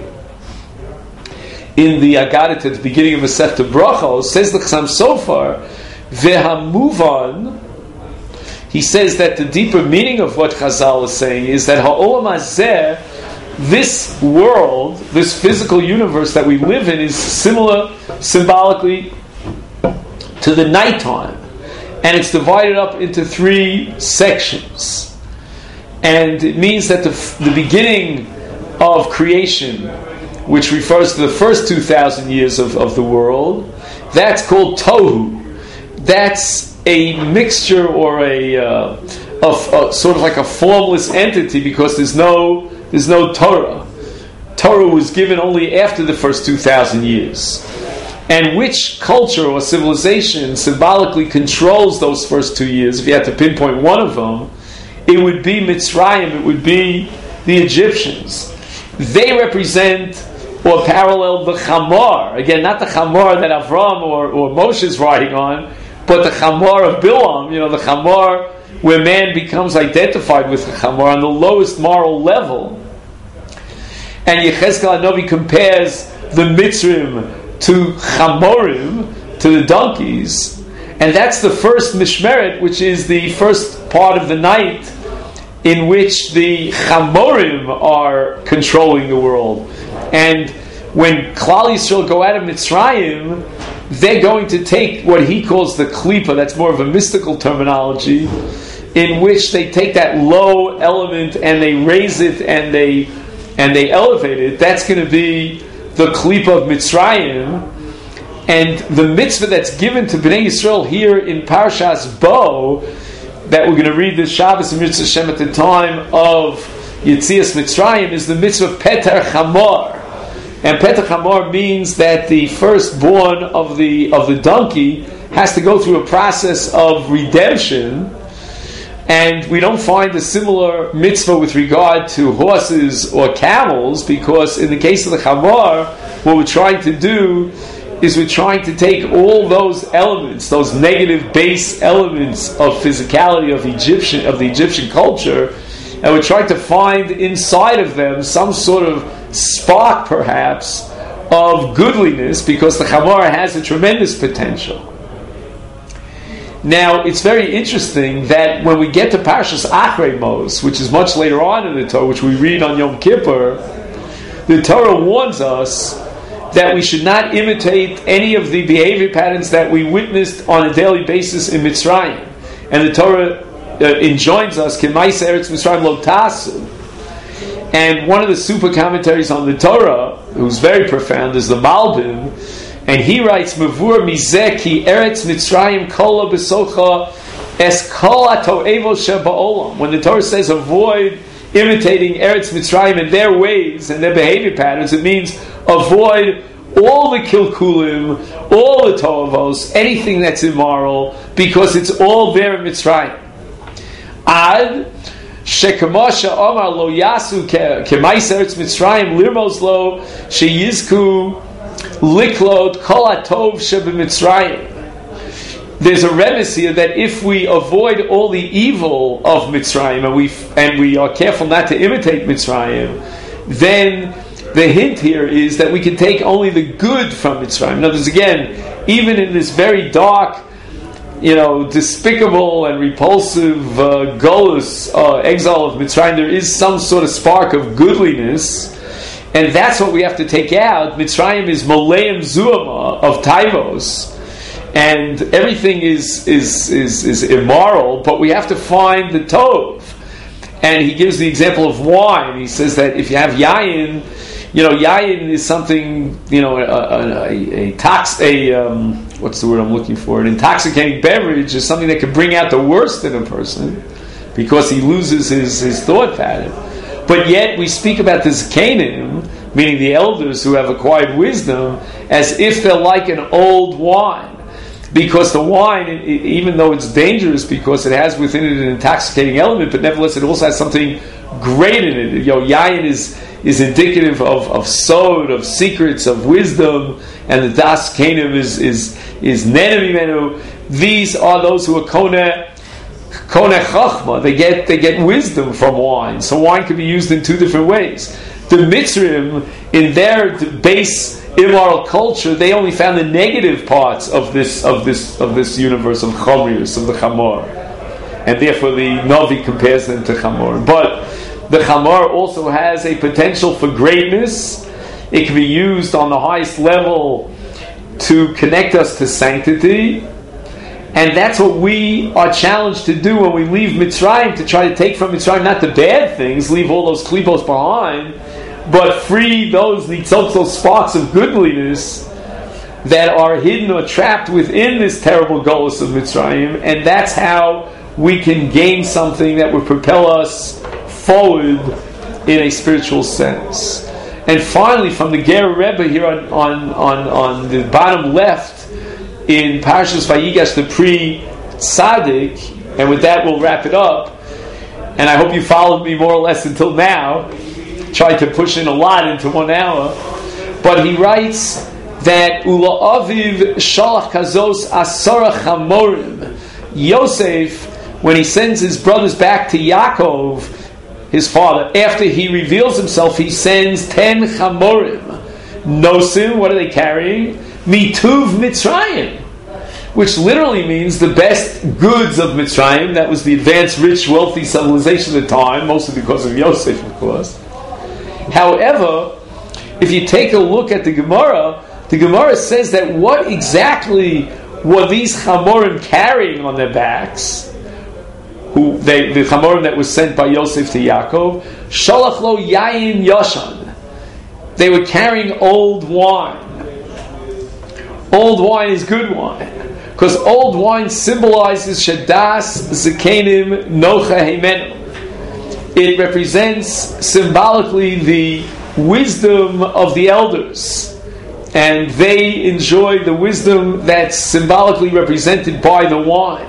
in the Agadah at the beginning of Masechta Brachos. Says the Chassam Sofer, Vehamuvan. He says that the deeper meaning of what Chazal is saying is that Ha'olam Hazeh, this world, this physical universe that we live in, is similar symbolically to the nighttime. And it's divided up into three sections. And it means that the, the beginning of creation, which refers to the first two thousand years of, of the world, that's called Tohu. That's a mixture or a, uh, of, uh, sort of like a formless entity, because there's no there's no Torah. Torah was given only after the first two thousand years. And which culture or civilization symbolically controls those first two years? If you had to pinpoint one of them, it would be Mitzrayim, it would be the Egyptians. They represent or parallel the Chamor. Again, not the Chamor that Avram or, or Moshe is riding on, but the Chamor of Bilam, you know, the Chamor where man becomes identified with the Chamor on the lowest moral level. And Yechezkel HaNavi compares the Mitzrim to Chamorim, to the donkeys, and that's the first Mishmeret, which is the first part of the night in which the Chamorim are controlling the world. And when Klal Yisrael go out of Mitzrayim, they're going to take what he calls the Klipa, that's more of a mystical terminology, in which they take that low element and they raise it and they and they elevate it. That's going to be the Klipa of Mitzrayim. And the mitzvah that's given to Bnei Yisrael here in Parshas Bo, that we're going to read this Shabbos and Mitzvah Shem at the time of Yetzias Mitzrayim, is the mitzvah Peter Chamor. And Peter Chamor means that the firstborn of the of the donkey has to go through a process of redemption. And we don't find a similar mitzvah with regard to horses or camels, because in the case of the Chamor, what we're trying to do is we're trying to take all those elements, those negative base elements of physicality of Egyptian of the Egyptian culture, and we're trying to find inside of them some sort of spark, perhaps, of goodliness, because the Chamor has a tremendous potential. Now, it's very interesting that when we get to Parshas Achrei Mos, which is much later on in the Torah, which we read on Yom Kippur, the Torah warns us that we should not imitate any of the behavior patterns that we witnessed on a daily basis in Mitzrayim. And the Torah uh, enjoins us, K'mais Eretz Mitzrayim Lo Tasu. And one of the super commentaries on the Torah, who's very profound, is the Malbim, and he writes, Mavur mizeh ki Eretz Mitzrayim kola besocha es kol hato'evo sheba'olam. When the Torah says avoid imitating Eretz Mitzrayim and their ways and their behavior patterns, it means avoid all the kilkulim, all the tovos, anything that's immoral, because it's all there in Mitzrayim. Ad shekamasha omar lo yasu kemais Eretz Mitzrayim lirmos lo sheyizku liklot kol hatov shebemitzrayim. There's a remiss here that if we avoid all the evil of Mitzrayim and we and we are careful not to imitate Mitzrayim, then the hint here is that we can take only the good from Mitzrayim. In other words, again, even in this very dark, you know, despicable and repulsive uh, golus, uh, exile of Mitzrayim, there is some sort of spark of goodliness. And that's what we have to take out. Mitzrayim is Moleim Zuama of Taivos, and everything is, is is is immoral, but we have to find the Tov. And he gives the example of wine. He says that if you have Yayin, you know, Yayin is something, you know, a, a, a, a tox, a um, what's the word I'm looking for? An intoxicating beverage is something that can bring out the worst in a person, because he loses his, his thought pattern. But yet we speak about the Zekanim, meaning the elders who have acquired wisdom, as if they're like an old wine. Because the wine, even though it's dangerous because it has within it an intoxicating element, but nevertheless it also has something great in it. You know, Yayin is, is indicative of, of sod, of secrets, of wisdom, and the Das Kanim is is is Nenamimenu. These are those who are Koneh konech chachma. They get they get wisdom from wine. So wine can be used in two different ways. The Mitzrim, in their base immoral culture, they only found the negative parts of this of this of this universe of chomrius, of the chamor, and therefore the Navi compares them to chamor. But the chamor also has a potential for greatness. It can be used on the highest level to connect us to sanctity, and that's what we are challenged to do when we leave Mitzrayim, to try to take from Mitzrayim not the bad things, leave all those klipos behind, but free those nitzotzos sparks of goodliness that are hidden or trapped within this terrible golus of Mitzrayim, and that's how we can gain something that will propel us forward in a spiritual sense. And finally, from the Ger Rebbe here on, on, on, on the bottom left in Parshas Vayigash, the pre-Tzaddik, and with that we'll wrap it up. And I hope you followed me more or less until now. Tried to push in a lot into one hour. But he writes that Ula Aviv Shalach Kazos Asara Chamorim. Yosef, when he sends his brothers back to Yaakov, his father, after he reveals himself, he sends ten chamorim. Nosim, what are they carrying? Mituv Mitzrayim, which literally means the best goods of Mitzrayim. That was the advanced, rich, wealthy civilization at the time, mostly because of Yosef, of course. However, if you take a look at the Gemara, the Gemara says that what exactly were these chamorim carrying on their backs? Who they, the chamorim that was sent by Yosef to Yaakov, shalach lo yayin yoshan. They were carrying old wine. Old wine is good wine, because old wine symbolizes shadas zekenim nocha hemenu. It represents symbolically the wisdom of the elders, and they enjoy the wisdom that's symbolically represented by the wine.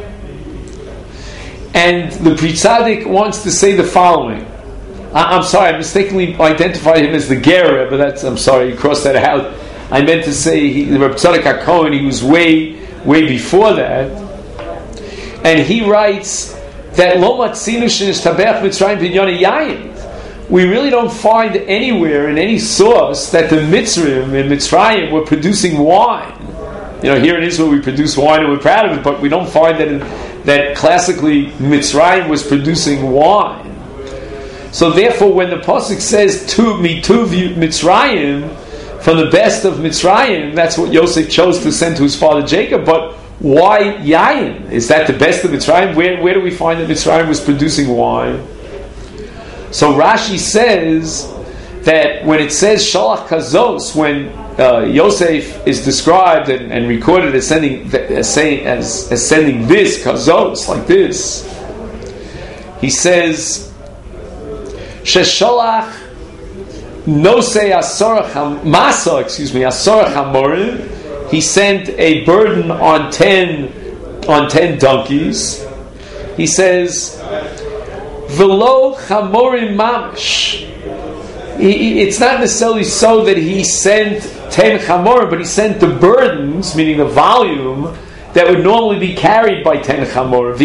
And the Pri Tzaddik wants to say the following. I, I'm sorry, I mistakenly identified him as the Ger, but that's, I'm sorry, you crossed that out. I meant to say he, the Reb Tzaddik HaKohen, he was way, way before that. And he writes that Lo matzinu shenishtabech Mitzrayim b'inyan yayin. We really don't find anywhere in any source that the Mitzrim in Mitzrayim were producing wine. You know, here in Israel we produce wine and we're proud of it, but we don't find that in, that classically Mitzrayim was producing wine. So therefore, when the pasuk says "Tu mituv Mitzrayim," from the best of Mitzrayim, that's what Yosef chose to send to his father Jacob. But why yayin? Is that the best of Mitzrayim? Where where do we find that Mitzrayim was producing wine? So Rashi says that when it says Shalach Kazos, when uh, Yosef is described and, and recorded as sending as saying as, as sending this Kazos like this, he says Sheshalach Nosei Asara Masa, excuse me, Asara Chamorim. He sent a burden on ten on ten donkeys. He says Velo Chamorim Mamish. It's not necessarily so that he sent ten chamorim, but he sent the burdens, meaning the volume, that would normally be carried by ten chamorim.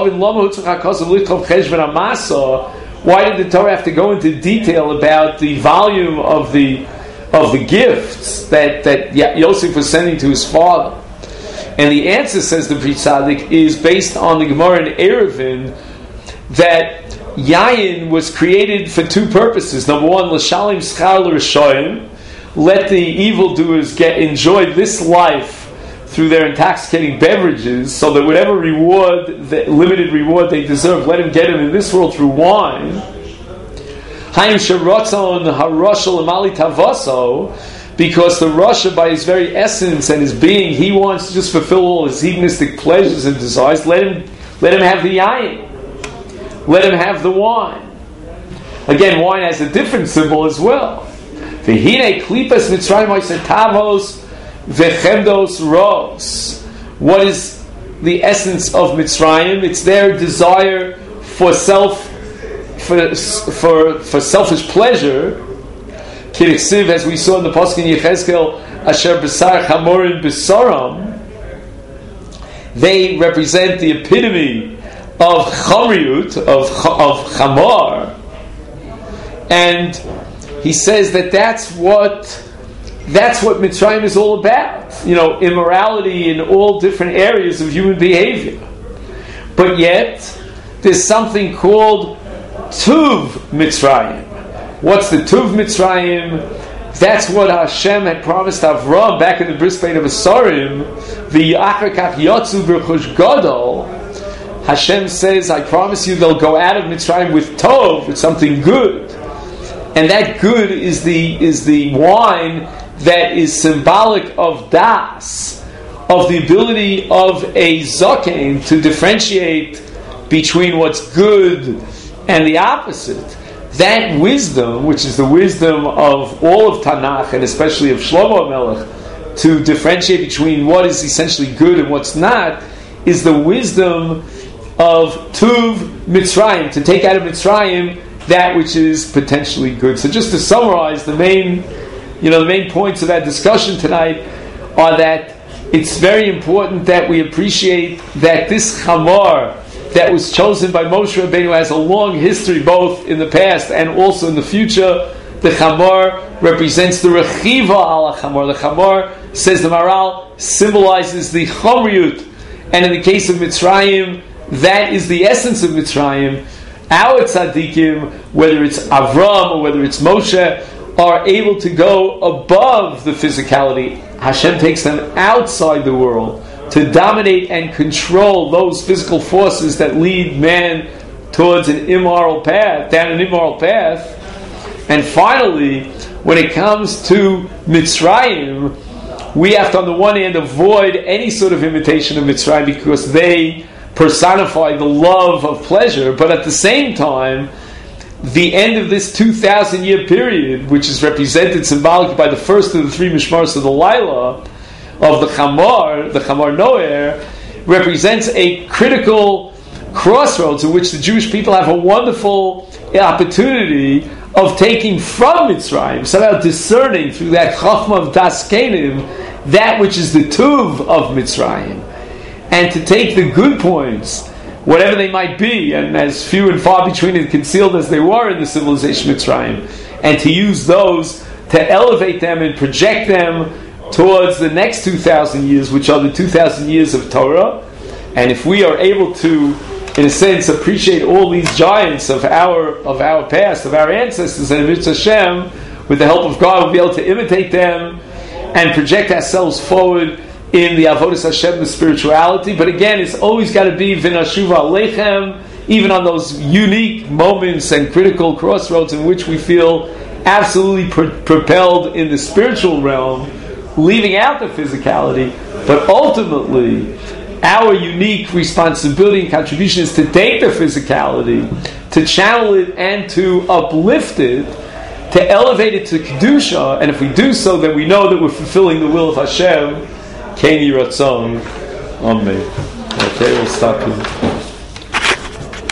Why did the Torah have to go into detail about the volume of the of the gifts that, that Yosef was sending to his father? And the answer, says the Pri Tzaddik, is based on the Gemara in Eruvin, that Yayin was created for two purposes. Number one, l'shalim schar l'rishoyim, let the evildoers get enjoy this life through their intoxicating beverages, so that whatever reward, the limited reward they deserve, let him get it in this world through wine. Hayim sherotzon haroshel amali tavaso, because the Rasha, by his very essence and his being, he wants to just fulfill all his hedonistic pleasures and desires. Let him, let him have the yayin. Let him have the wine. Again, wine has a different symbol as well. V'hinei klipas Mitzrayim tavos v'chemdos ros. What is the essence of Mitzrayim? It's their desire for self, for for, for selfish pleasure. Kiriksiv, as we saw in the pasuk in Yechezkel, asher b'sar chamorim b'saram. They represent the epitome of Chomriut, of, of Chamor, and he says that that's what that's what Mitzrayim is all about. You know, immorality in all different areas of human behavior. But yet, there's something called Tuv Mitzrayim. What's the Tuv Mitzrayim? That's what Hashem had promised Avram back in the Bris Bein of Asarim. V'yachar kach yotzu b'rechush gadol. Hashem says, I promise you they'll go out of Mitzrayim with Tov, with something good. And that good is the is the wine that is symbolic of das, of the ability of a zaken to differentiate between what's good and the opposite. That wisdom, which is the wisdom of all of Tanakh, and especially of Shlomo HaMelech, to differentiate between what is essentially good and what's not, is the wisdom of Tuv Mitzrayim, to take out of Mitzrayim that which is potentially good. So just to summarize, the main, you know, the main points of that discussion tonight are that it's very important that we appreciate that this Chamor that was chosen by Moshe Rabbeinu has a long history, both in the past and also in the future. The Chamor represents the Rechiva ala Chamor. The Chamor, says the Maral, symbolizes the Chomriut, and in the case of Mitzrayim, that is the essence of Mitzrayim. Our tzaddikim, whether it's Avram or whether it's Moshe, are able to go above the physicality. Hashem takes them outside the world to dominate and control those physical forces that lead man towards an immoral path, down an immoral path. And finally, when it comes to Mitzrayim, we have to, on the one hand, avoid any sort of imitation of Mitzrayim because they personify the love of pleasure, but at the same time, the end of this two thousand year period, which is represented symbolically by the first of the three Mishmaros of the Laila, of the Chamor, the Chamor Noer, represents a critical crossroads in which the Jewish people have a wonderful opportunity of taking from Mitzrayim, somehow discerning through that Chachma of Das Kenim, that which is the Tuv of Mitzrayim, and to take the good points, whatever they might be, and as few and far between and concealed as they were in the civilization of Mitzrayim, and to use those to elevate them and project them towards the next two thousand years, which are the two thousand years of Torah. And if we are able to, in a sense, appreciate all these giants of our of our past, of our ancestors, and Mitzvah Hashem, with the help of God, we'll be able to imitate them and project ourselves forward in the Avodas Hashem, the spirituality. But again, it's always got to be V'nashuva Aleichem, even on those unique moments and critical crossroads in which we feel absolutely pro- propelled in the spiritual realm, leaving out the physicality. But ultimately, our unique responsibility and contribution is to take the physicality, to channel it and to uplift it, to elevate it to Kedusha. And if we do so, then we know that we're fulfilling the will of Hashem. Keni Ratzon. Amen. Okay, we'll stop here.